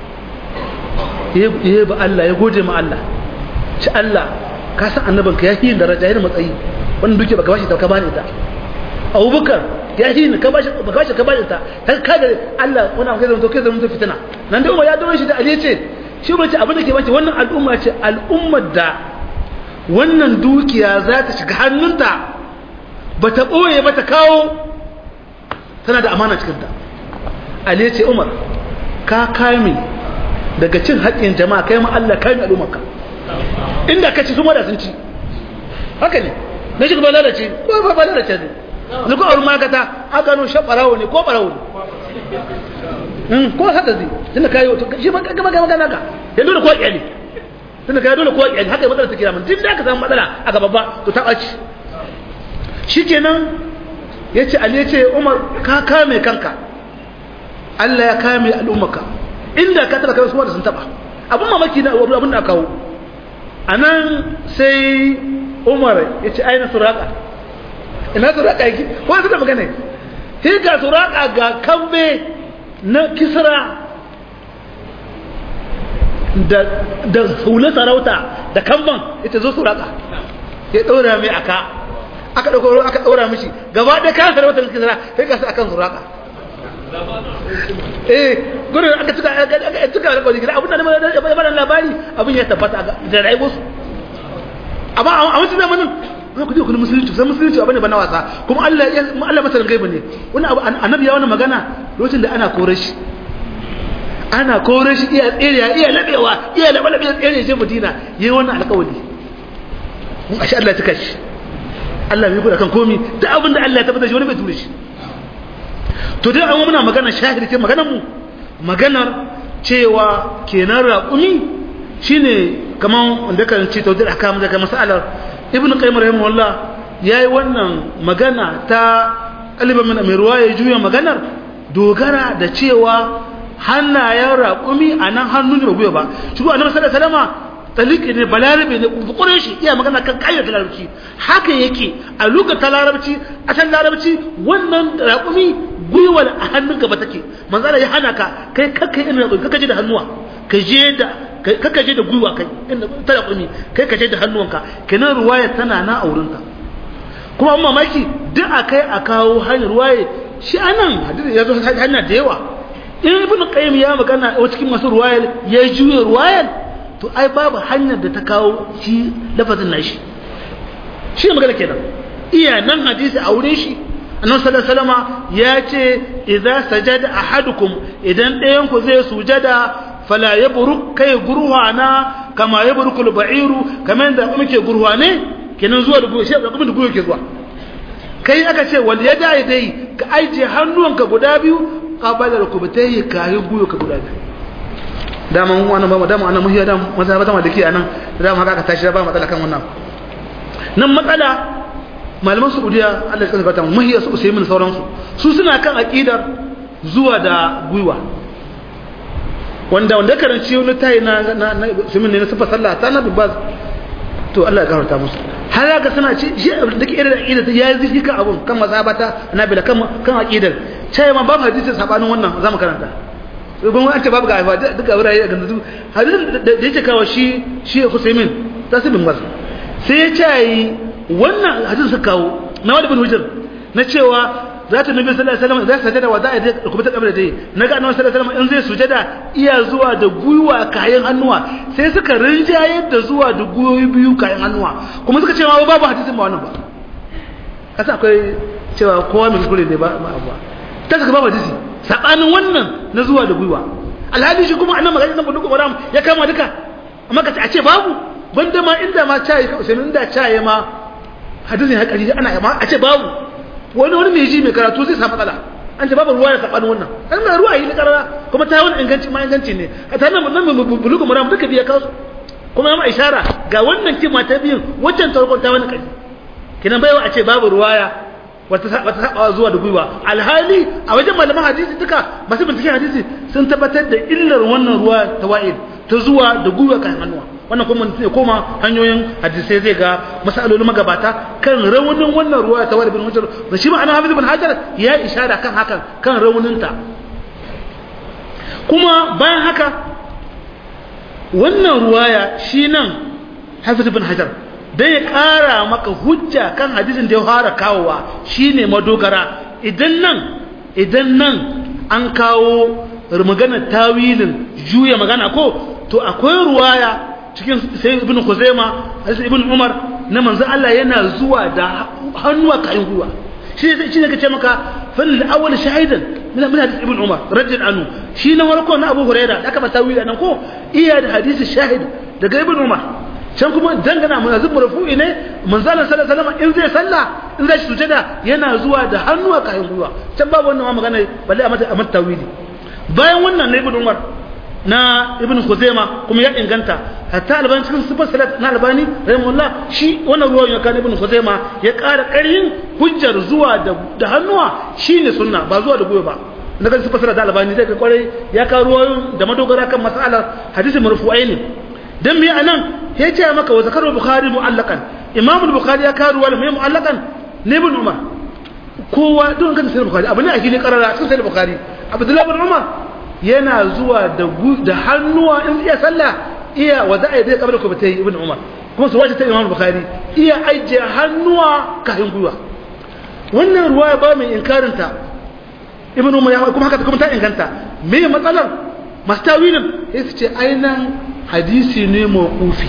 yayi ba Allah ya gode ma Allah ci Allah ka san annabanka ya yi daraja yana matsayi wannan duke baka bashi ta ka bani ta Abubakar ya yi ni ka bashi baka bashi ka bashi ta har ka ga Allah wannan kai zama to kai zama to fitina nan da Umar ya dawo shi da Ali ce shi ba ce abin da ke bace wannan al'umma ce al'ummar da wannan dukiya za ta shiga hannunta ba ta boye ba ta kawo tana da amana cikin ta Ali ce Umar ka kame daga cin haƙƙin jama'a kai ma Allah kai al'ummarka inda kace su ma da sun ci haka ne na shi ba lalace ko ba ba lalace ne ne ko aure makata aka no shabarawo ne ko barawo ne hmm ko haka zai tunda kai to shi ba kaga magana magana ka ya dole ko iyali tunda kai dole ko iyali haka matsala take mun din da ka samu matsala aka babba to ta baci shikenan yace Ali yace Umar ka kame kanka Allah ya kame al'ummarka inda ka taba kai su da sun taba abun mamaki na abun da kawo anan sai Umar yace aina Suraka ina Suraka yake ko sai da magana sai ga Suraka ga kambe na Kisra da da hula sarauta da kamban ita zo Suraka ya daura mai aka aka dauko aka daura mishi gaba da kan sarautar Kisra sai ga sai akan Suraka eh gurin aka tuka aka tuka da kodi abun da ne ba labari abun ya tabbata da rayuwar su amma a wancan zamanin ku ji kullu musulunci sai musulunci abane ba na wasa kuma Allah ya Allah masalan gaibi ne wannan abu annabi ya wannan magana lokacin da ana kore shi ana kore shi iya tsere iya labewa iya labe labe tsere je Madina yayi wannan alƙawari mun ashe Allah ya tuka shi Allah bai kuda kan komi da abin da Allah ya tabbata shi wani bai ture shi to dai an muna magana shahidi ce maganar mu maganar cewa kenan raƙumi shine kaman wanda kan ce tawdir ahkam daga masalar ibn qayyim rahimahullah yayi wannan magana ta kaliban min amirwa ya juya maganar dogara da cewa hannayen raƙumi anan hannu ne ba guya ba shi ko annabi sallallahu alaihi wasallama taliki ne balarabe ne kure shi iya magana kan kayyar larabci haka yake a lokacin larabci a san larabci wannan raƙumi gwiwar a hannun gaba take manzo Allah ya hana ka kai kakkai in raƙumi kakka je da hannuwa ka je da kakka je da gwiwa kai inda ta raƙumi kai ka je da hannuwanka kenan ruwaya tana na aurinka kuma amma mamaki duk akai a kawo hanyar ruwaye shi anan hadisi ya zo hanya da yawa ibn qayyim ya magana a cikin masu ruwayar ya juye ruwayar to ai babu hanyar da ta kawo shi lafazin nashi shi magana kenan iya nan hadisi a wurin shi annabi sallallahu alaihi wasallam ya ce idza sajada ahadukum idan ɗayan ku zai sujada fala yabruk kai gurwana kama yabruku al-ba'iru kaman da muke gurwane kenan zuwa da goshi da kuma da goyo ke zuwa kai aka ce wal yada dai ka aije hannuwanka guda biyu qabala rukubatayhi kai goyo ka guda biyu dama mu wannan ba dama annan muhiya dama maza ba dama dake anan dama haka ka tashi ba matsala kan wannan nan matsala malaman Saudiya Allah ya tsaka ta muhiya su Usaimin sauransu su suna kan aqidar zuwa da gwiwa wanda wanda karanci wani tayi na na Usaimin ne na sifa sallah ta nabi baz to Allah ya gafarta musu har ga suna ce shi dake irin aqidar ta yayi ziki kan abun kan mazhabata nabila kan kan aqidar sai ma babu hadisi sabanin wannan zamu karanta gun an ce babu ga aiwa duka wurare a gandu hadisin da yake kawo shi shi Usaimin tasibin wasu sai ya ce wannan hadisin suka kawo na wani bin hujjar na cewa za ta nabi sallallahu alaihi wasallam zai sajada wa za'a da kuma ta kabla dai naga annabi sallallahu alaihi wasallam in zai sujada iya zuwa da guyuwa kayan hannuwa sai suka rinjayar da zuwa da guyoyi biyu kayan hannuwa kuma suka ce ma babu hadisin ba wannan ba kasa akwai cewa kowa mai kuskure ne ba abuwa ta saka babu hadisi sabanin wannan na zuwa da gwiwa alhali shi kuma annabi magana nan buduku maram ya kama duka amma ka a ce babu banda ma inda ma cayi ka sai inda cayi ma hadisin hakari ana ma a ce babu wani wani mai ji mai karatu zai samu matsala an ce babu ruwa ya sabanin wannan an ga ruwa yi na karara kuma ta wani inganci ma inganci ne a ta nan nan buduku maram duka biya kasu kuma ya ma ishara ga wannan kima ta biyun wajen tarkon ta wani kai kinan baiwa a ce babu ruwaya wata saba zuwa da gwiwa alhali a wajen malaman hadisi duka masu binciken hadisi sun tabbatar da illar wannan ruwa ta wa'il ta zuwa da gwiwa kan hannuwa wannan kuma ne koma hanyoyin hadisai zai ga masalolin magabata kan raunin wannan ruwa ta wa'il bin hujjar da shi ma'ana Hafiz bin Hajar ya ishara kan hakan kan rauninta kuma bayan haka wannan ruwaya shi nan Hafiz bin Hajar dan ya ƙara maka hujja kan hadisin da ya fara kawowa shine madogara idan nan idan nan an kawo maganar tawilin juya magana ko to akwai ruwaya cikin sai ibn Khuzaima hadisi ibn Umar na manzo Allah yana zuwa da hannuwa kayan gwiwa shi ne shi ne kace maka fal awwal shahidan min min hadisi ibn Umar radiyallahu anhu shi na farko na Abu Hurairah da aka ba tawili nan ko iya da hadisi shahid daga ibn Umar can kuma dangana munazib marfu'i ne manzala sallallahu alaihi wasallam in zai salla in zai sujada yana zuwa da hannu a kayan gwiwa can babu wannan magana balle a mata amata tawili bayan wannan ne ibn Umar na ibn Khuzaima kuma ya inganta hatta albani cikin sifar salat na albani rahimahullah shi wannan ruwan ya kana ibn Khuzaima ya ƙara ƙarin hujjar zuwa da da hannuwa shine sunna ba zuwa da gwiwa ba na kan sifar salat albani zai ga kwarai ya ka ruwayoyin da madogara kan mas'alar hadisi marfu'ai ne dan me anan ya ce maka wa zakaru bukhari mu'allakan imam al-bukhari ya karu wal mai mu'allakan ne ibn Umar kowa don kan sai bukhari abu ne a gine karara sun sai bukhari abdullah ibn Umar yana zuwa da da hannuwa in iya sallah iya wada'a da kabar ko bata ibn Umar kuma su waje ta imam al-bukhari iya aije hannuwa kafin gwiwa wannan ruwaya ba mai inkarin ta ibn Umar ya kuma haka kuma ta inganta me matsalar mastawilin sai su ce ainan hadisi ne mawqufi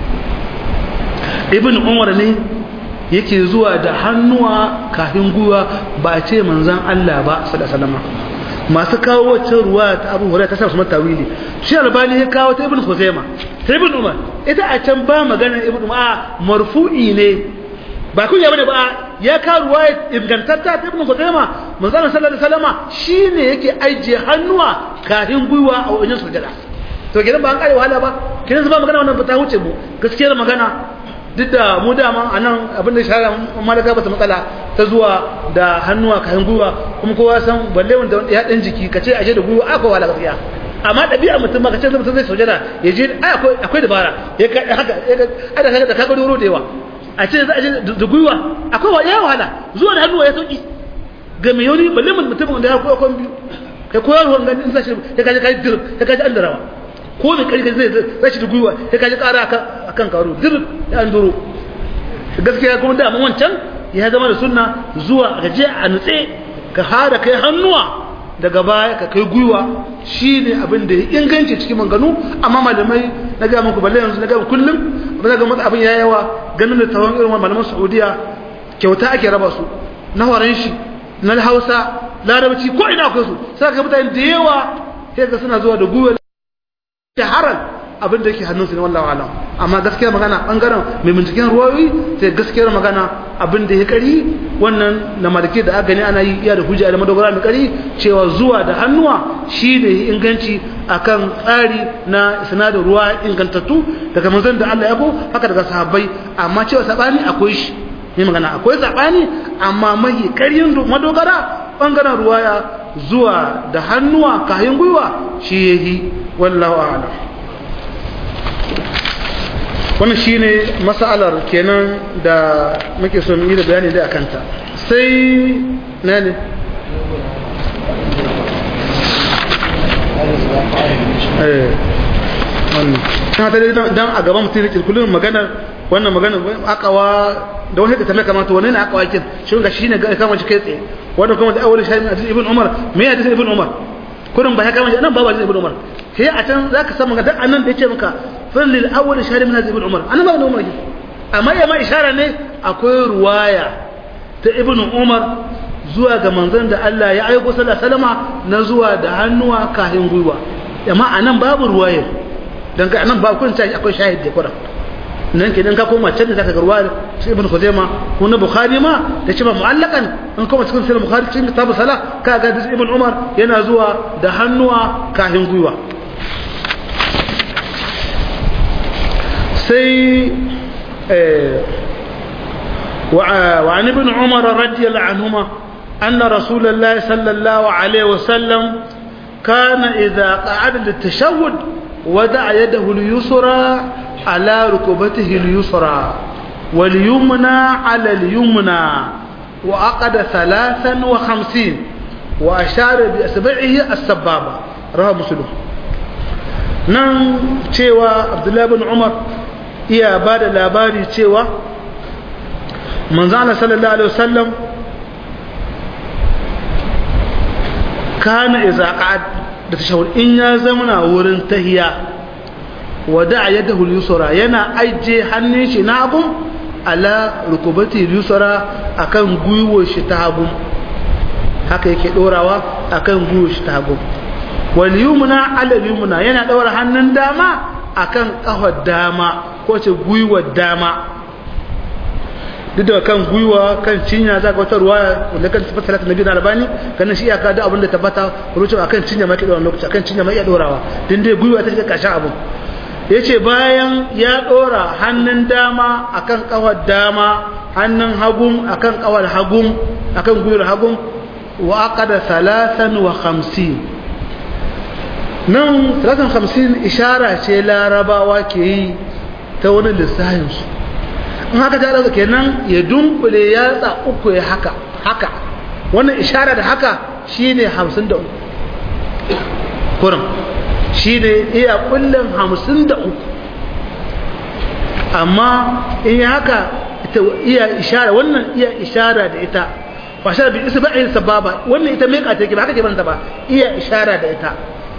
ibn Umar ne yake zuwa da hannuwa kafin gwiwa ba ce manzon Allah ba sallallahu alaihi wasallam masu kawo wacce ruwa ta Abu Hurairah ta sa su tawili shi Albani ya kawo ta Ibn Khuzaimah ta Ibn Umar ita a can ba magana Ibn Umar marfu'i ne ba kun yaba ne ba ya kawo ruwa ingantatta ta Ibn Khuzaimah manzo sallallahu alaihi wasallama shine yake ajiye hannuwa kafin gwiwa a wajen sujada to gidan ba an kare wahala ba kidan ba magana wannan ba ta wuce mu gaskiyar magana duk da mu dama anan abin da shara malaka ba ta matsala ta zuwa da hannuwa kayan gwiwa kuma kowa san balle wanda ya dan jiki kace aje da gwiwa akwai wala gaskiya amma dabi'a mutum ma kace mutum zai sujada ya je ai akwai akwai dabara ya kai haka ada kaga da kaga doro da yawa a ce za a je da gwiwa akwai ya wahala zuwa da hannuwa ya sauki ga me yoni balle mutum wanda ya koyi kon biyu kai koyar ruwan ganin in sashi ya kaje kai dir ya kaje an darawa ko mai karfi zai zai da gwiwa ya kaje kara akan karo dir ya an doro gaskiya kuma da mun wancan ya zama da sunna zuwa gaje a nutse ka hada kai hannuwa daga baya ka kai gwiwa shine abin da ya inganci cikin manganu amma malamai na ga muku balle yanzu na ga kullum ba ga masa abin yayi yawa ganin da tawon irin malaman Saudiya kyauta ake raba su na horon shi na Hausa Larabci ko ina akwai su sai ka mutane da yawa sai ga suna zuwa da gwiwa shaharan abin da yake hannunsu ne wallahi alam amma gaskiya magana bangaren mai binciken ruwayoyi sai gaskiyar magana abin da ya kari wannan na malike da aka gani ana yi iya da hujja da madogara mai kari cewa zuwa da hannuwa shi ne inganci akan tsari na sinadar ruwa ingantattu daga manzon da Allah ya ko haka daga sahabbai amma cewa sabani akwai shi ne magana akwai sabani amma mai karin madogara bangaren ruwaya zuwa da hannuwa kayan gwiwa shi yayi wallahu a'lam wannan shine mas'alar kenan da muke so mu yi da bayani da akanta sai nane eh wannan ta dan a gaban mutum yake kullum magana wannan magana akawa da wani da ta kamata wannan akawa kin shi ga shine ga kama shi kai tsaye wannan kuma da awali shayi ibn Umar me ya da ibn Umar kurin ba ya kama shi nan babu ibn Umar sai a can zaka san magana annan da yace maka fallil awwal shahid min ibn Umar annan ba ibn Umar ki amma ya ma ishara ne akwai ruwaya ta ibn Umar zuwa ga manzon da Allah ya aiko sallallahu alaihi wasallama na zuwa da hannuwa kahin gwiwa amma anan babu ruwaya dan ga anan ba kun sai akwai shahid da kuran nan kenan ka koma can da zaka ga ruwaya ibn Khuzaimah ko na Bukhari ma da cewa mu'allakan an koma cikin sahih Bukhari cikin kitab salah ka ga ibn Umar yana zuwa da hannuwa kahin gwiwa سي وعن ابن عمر رضي الله عنهما أن رسول الله صلى الله عليه وسلم كان إذا قعد للتشهد ودع يده اليسرى على ركبته اليسرى واليمنى على اليمنى وأقد ثلاثا وخمسين وأشار بأصبعه السبابة رواه مسلم نعم تشيوى عبد الله بن عمر iya ba da labari cewa manzana sallallahu alaihi wasallam kana iza qa'ad da tashawur in ya zamana wurin tahiya wada yadahu al-yusra yana aije hannun shi na hagu ala rukubati al-yusra akan gwiwar shi ta hagu haka yake dorawa akan gwiwar shi ta hagu wal yumna ala al-yumna yana daura hannun dama akan kafar dama ko ce gwiwar dama duk da kan gwiwa kan cinya za ka wata ruwa wanda kan sifar talata na biyu na albani ganin shi iyaka da abin da tabbata rucin a kan cinya maki ɗora lokaci a kan cinya mai iya ɗorawa din dai gwiwa ta ce ƙarshen abin ya ce bayan ya ɗora hannun dama akan kafar dama hannun hagun akan kafar hagun akan gwiwar hagun wa aqada salasan wa hamsin nan talatin hamsin ishara ce larabawa ke yi ta wani lissahinsu in haka ta ɗauka kenan ya dunkule yatsa uku ya haka haka wannan ishara da haka shi ne hamsin da uku kurin shi ne iya kullum hamsin da uku amma in yi haka ita iya ishara wannan iya ishara da ita ba shi da bi isa ba'in sababa wannan ita mai ƙata ke ba haka ke banta ba iya ishara da ita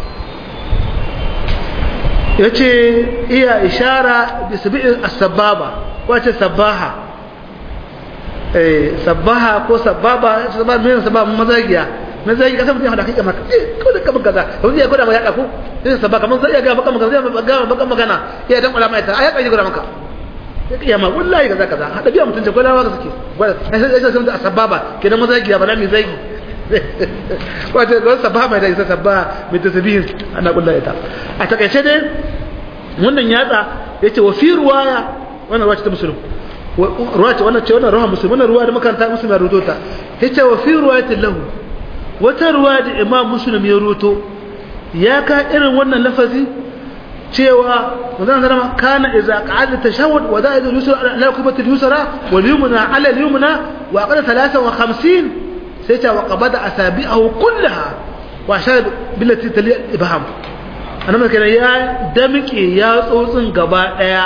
ya ce iya ishara da sabi'in asababa wace sabaha eh sabaha ko sababa sababa mai sababa mazagiya na zai ka san mutum da kike maka eh ko da kaman kaza yanzu ya gwada ma ya dako sai sabba kaman sai ya ga baka magana sai ga baka magana ya dan ulama ita ai kai gwada maka sai kiyama wallahi kaza kaza hada biya mutun ce gwada maka suke gwada sai sai sai da sababa kenan maza giya bala mi zai wato ga sababa da isa sabba mai tasbihin ana kullai ita a takaice dai wannan yatsa yace wa fi ruwaya wannan ruwaya ta muslim ruwaya wannan ce wannan ruwa muslim wannan ruwa da makaranta muslim ya rubuto ta yace wa fi ruwayatin lahu wata ruwa da imam muslim ya rubuto ya ka irin wannan lafazi cewa wannan zama kana idza qa'ada tashahhud wa da'a al-yusra ala kubati al-yusra wal yumna ala al-yumna wa qala thalatha wa khamsin sai ta wa qabada asabi'ahu kullaha wa ashara billati tali ibham annabi kana ya damike ya tsotsin gaba daya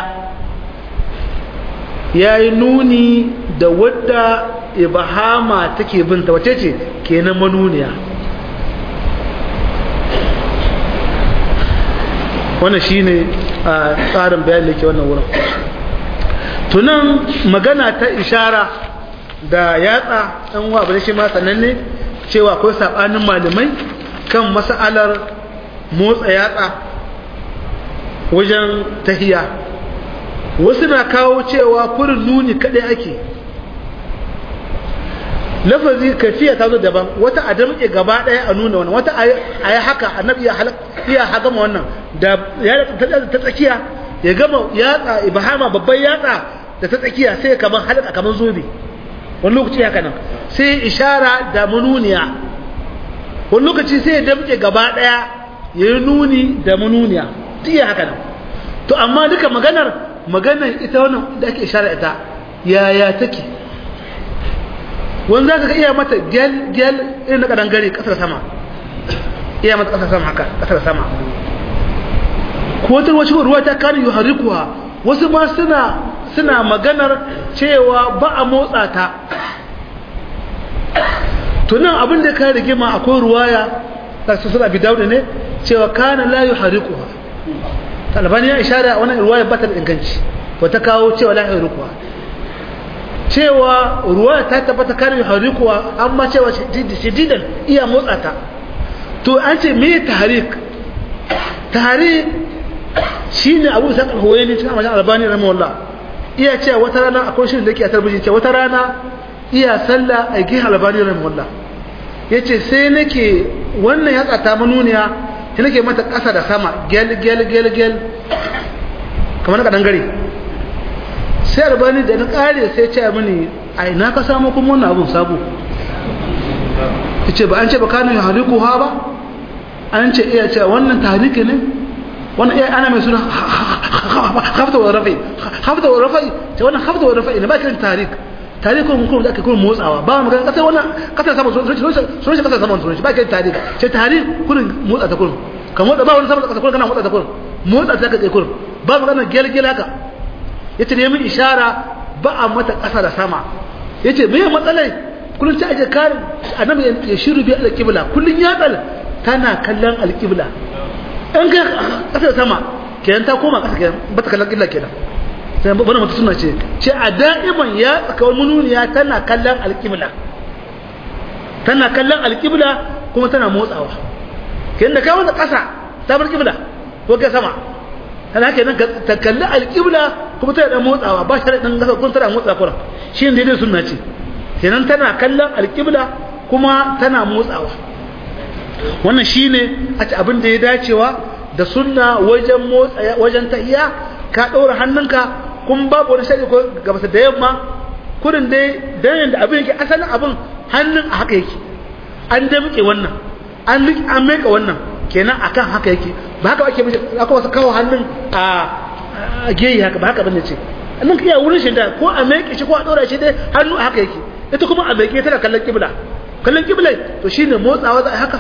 yayi nuni da wadda ibhama take binta wace ce kenan manuniya wannan shine tsarin bayani da ke wannan wurin tunan magana ta ishara da yatsa ɗan wa bane shi ma sananne cewa akwai sabanin malamai kan mas'alar motsa yatsa wajen tahiya wasu na kawo cewa kurin nuni kadai ake lafazi kafiya ta zo daban wata a damƙe gaba ɗaya a nuna wannan wata a yi haka annabi ya iya hagama wannan da ya ta tsakiya ya gama yatsa ibahama babban yatsa da ta tsakiya sai kaman halaka kaman zobe wani lokaci haka nan sai ishara da manuniya wani lokaci sai ya damƙe gaba ɗaya ya yi nuni da manuniya tiya haka nan to amma duka maganar maganar ita wannan da ake ishara ita yaya take wanda zaka iya mata gel gel irin na kadangare kasar sama iya mata kasar sama haka kasar sama ko wata wace ruwa ta kan yuharikuha wasu ma suna suna maganar cewa ba a motsa ta to nan abin da ka rigima akwai ruwaya da su suna bi dauda ne cewa kana la yuharikuha talabani ya ishara wannan ruwaya ba ta da inganci ko ta kawo cewa la yuharikuha cewa ruwa ta tabbata kare harikuwa amma cewa shididan iya motsa ta to an ce me tahrik tahrik shine Abu Sa'id al-Huwaini cikin Majal Albani rahimahullah iya cewa wata rana akwai shirin da yake a talbijin cewa wata rana iya sallah a gihin Albani rahimahullah yace sai nake wannan ya tsata manuniya sai nake mata kasa da sama gel gel gel gel kamar ka dangare sai Albani da na kare sai ce mini ai na ka samu kuma wannan abun sabo yace ba an ce ba kana haliku ha ba an ce iya ce wannan tahriki ne wannan iya ana mai suna hafta wa rafi hafta wa rafi ce wannan hafta wa rafi ne ba kiran tahrik tahrik ko kuma da ake kuma motsawa ba magana kasar wannan kasar sama so so shi kasar sama so shi ba kiran tahrik ce tahrik kurin motsa ta kurin kamar da ba wani sama kasar kurin kana motsa ta kurin motsa ta kai kurin ba magana gelgel haka yace ne min ishara ba a mata ƙasa da sama yace me matsalai kullun ta aje kar annabi ya shiru bi al-qibla kullun ya dal tana kallon al-qibla in ga ƙasa da sama kenan ta koma ƙasa kenan ba ta kallon qibla kenan sai bana mutu sunna ce ce a da'iman ya tsakawar mununiya tana kallon al-qibla tana kallon al-qibla kuma tana motsawa kenan da kai wanda ƙasa ta bar qibla ko ga sama kana kenan ta kalli al-qibla kuma tana da motsawa ba shi dan gasa kun tana motsa kuran shi ne dai sunna ce kenan tana kallon al-qibla kuma tana motsawa wannan shine a ci abin da ya dacewa da sunna wajen motsa wajen tahiyya ka daura hannunka kun babu wani shari'a ko gabasa da yamma kurin dai dan yanda abin yake asalin abin hannun a haka yake an da muke wannan an an meka wannan kenan akan haka yake ba haka ake mishi aka wasu kawo hannun a geyi haka ba haka bane ce annan kiya wurin shi da ko a meke shi ko a dora shi dai hannu haka yake ita kuma a meke tana kallon kibla kallon kibla to shine motsawa za a haka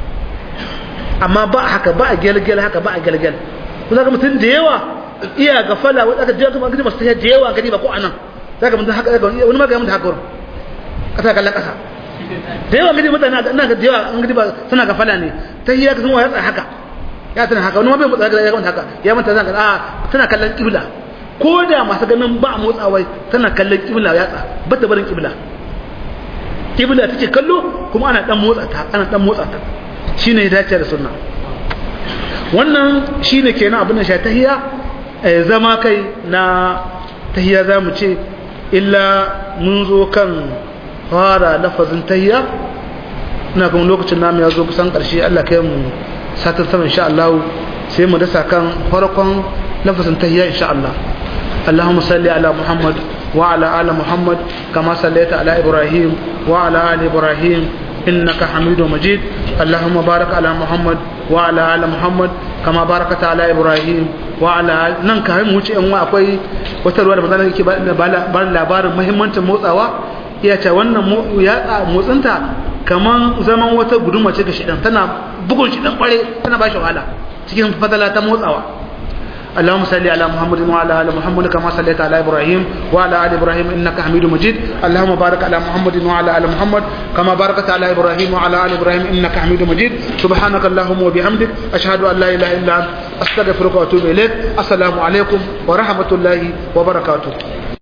amma ba haka ba a gelgel haka ba a gelgel kuma ga mutun da yawa iya gafala wanda aka je kuma gidi masu da yawa gadi ba ko anan zaka mutun haka wani ma ga mun haka wurin kasa kallon kasa da yawa gidi mutane ina ga da yawa an gidi ba suna gafala ne tahiyya ka sun waya haka ya tana haka wani ma bai motsa ga ya manta haka ya manta zan a tana kallon kibla ko da masu ganin ba a motsawai tana kallon kibla ya tsa ba ta barin kibla kibla take kallo kuma ana dan motsa ta ana dan motsa ta shine ya dace da sunna wannan shine kenan abin da shi tahiyya zama kai na tahiyya zamu ce illa mun zo kan fara lafazin tahiyya ina kuma lokacin namu ya zo kusan karshe Allah kai mu satar sama insha Allah sai mu dasa kan farkon lafazin tahiyya insha Allah اللهم صل على محمد وعلى آل محمد كما صليت على إبراهيم وعلى آل إبراهيم إنك حميد مجيد اللهم بارك على محمد وعلى آل محمد كما باركت على إبراهيم وعلى آل nan ka mu wuce in akwai wata ruwa da manzon yake ba labarin muhimmancin motsawa iya ce wannan ya motsinta kaman zaman wata guduma ce ga shedan tana bugun shedan kware tana ba shi wahala cikin fadala ta motsawa اللهم صل على محمد وعلى ال محمد كما صليت على ابراهيم وعلى ال ابراهيم انك حميد مجيد اللهم بارك على محمد وعلى ال محمد كما باركت على ابراهيم وعلى ال ابراهيم انك حميد مجيد سبحانك اللهم وبحمدك اشهد ان لا اله الا انت استغفرك واتوب اليك السلام عليكم ورحمه الله وبركاته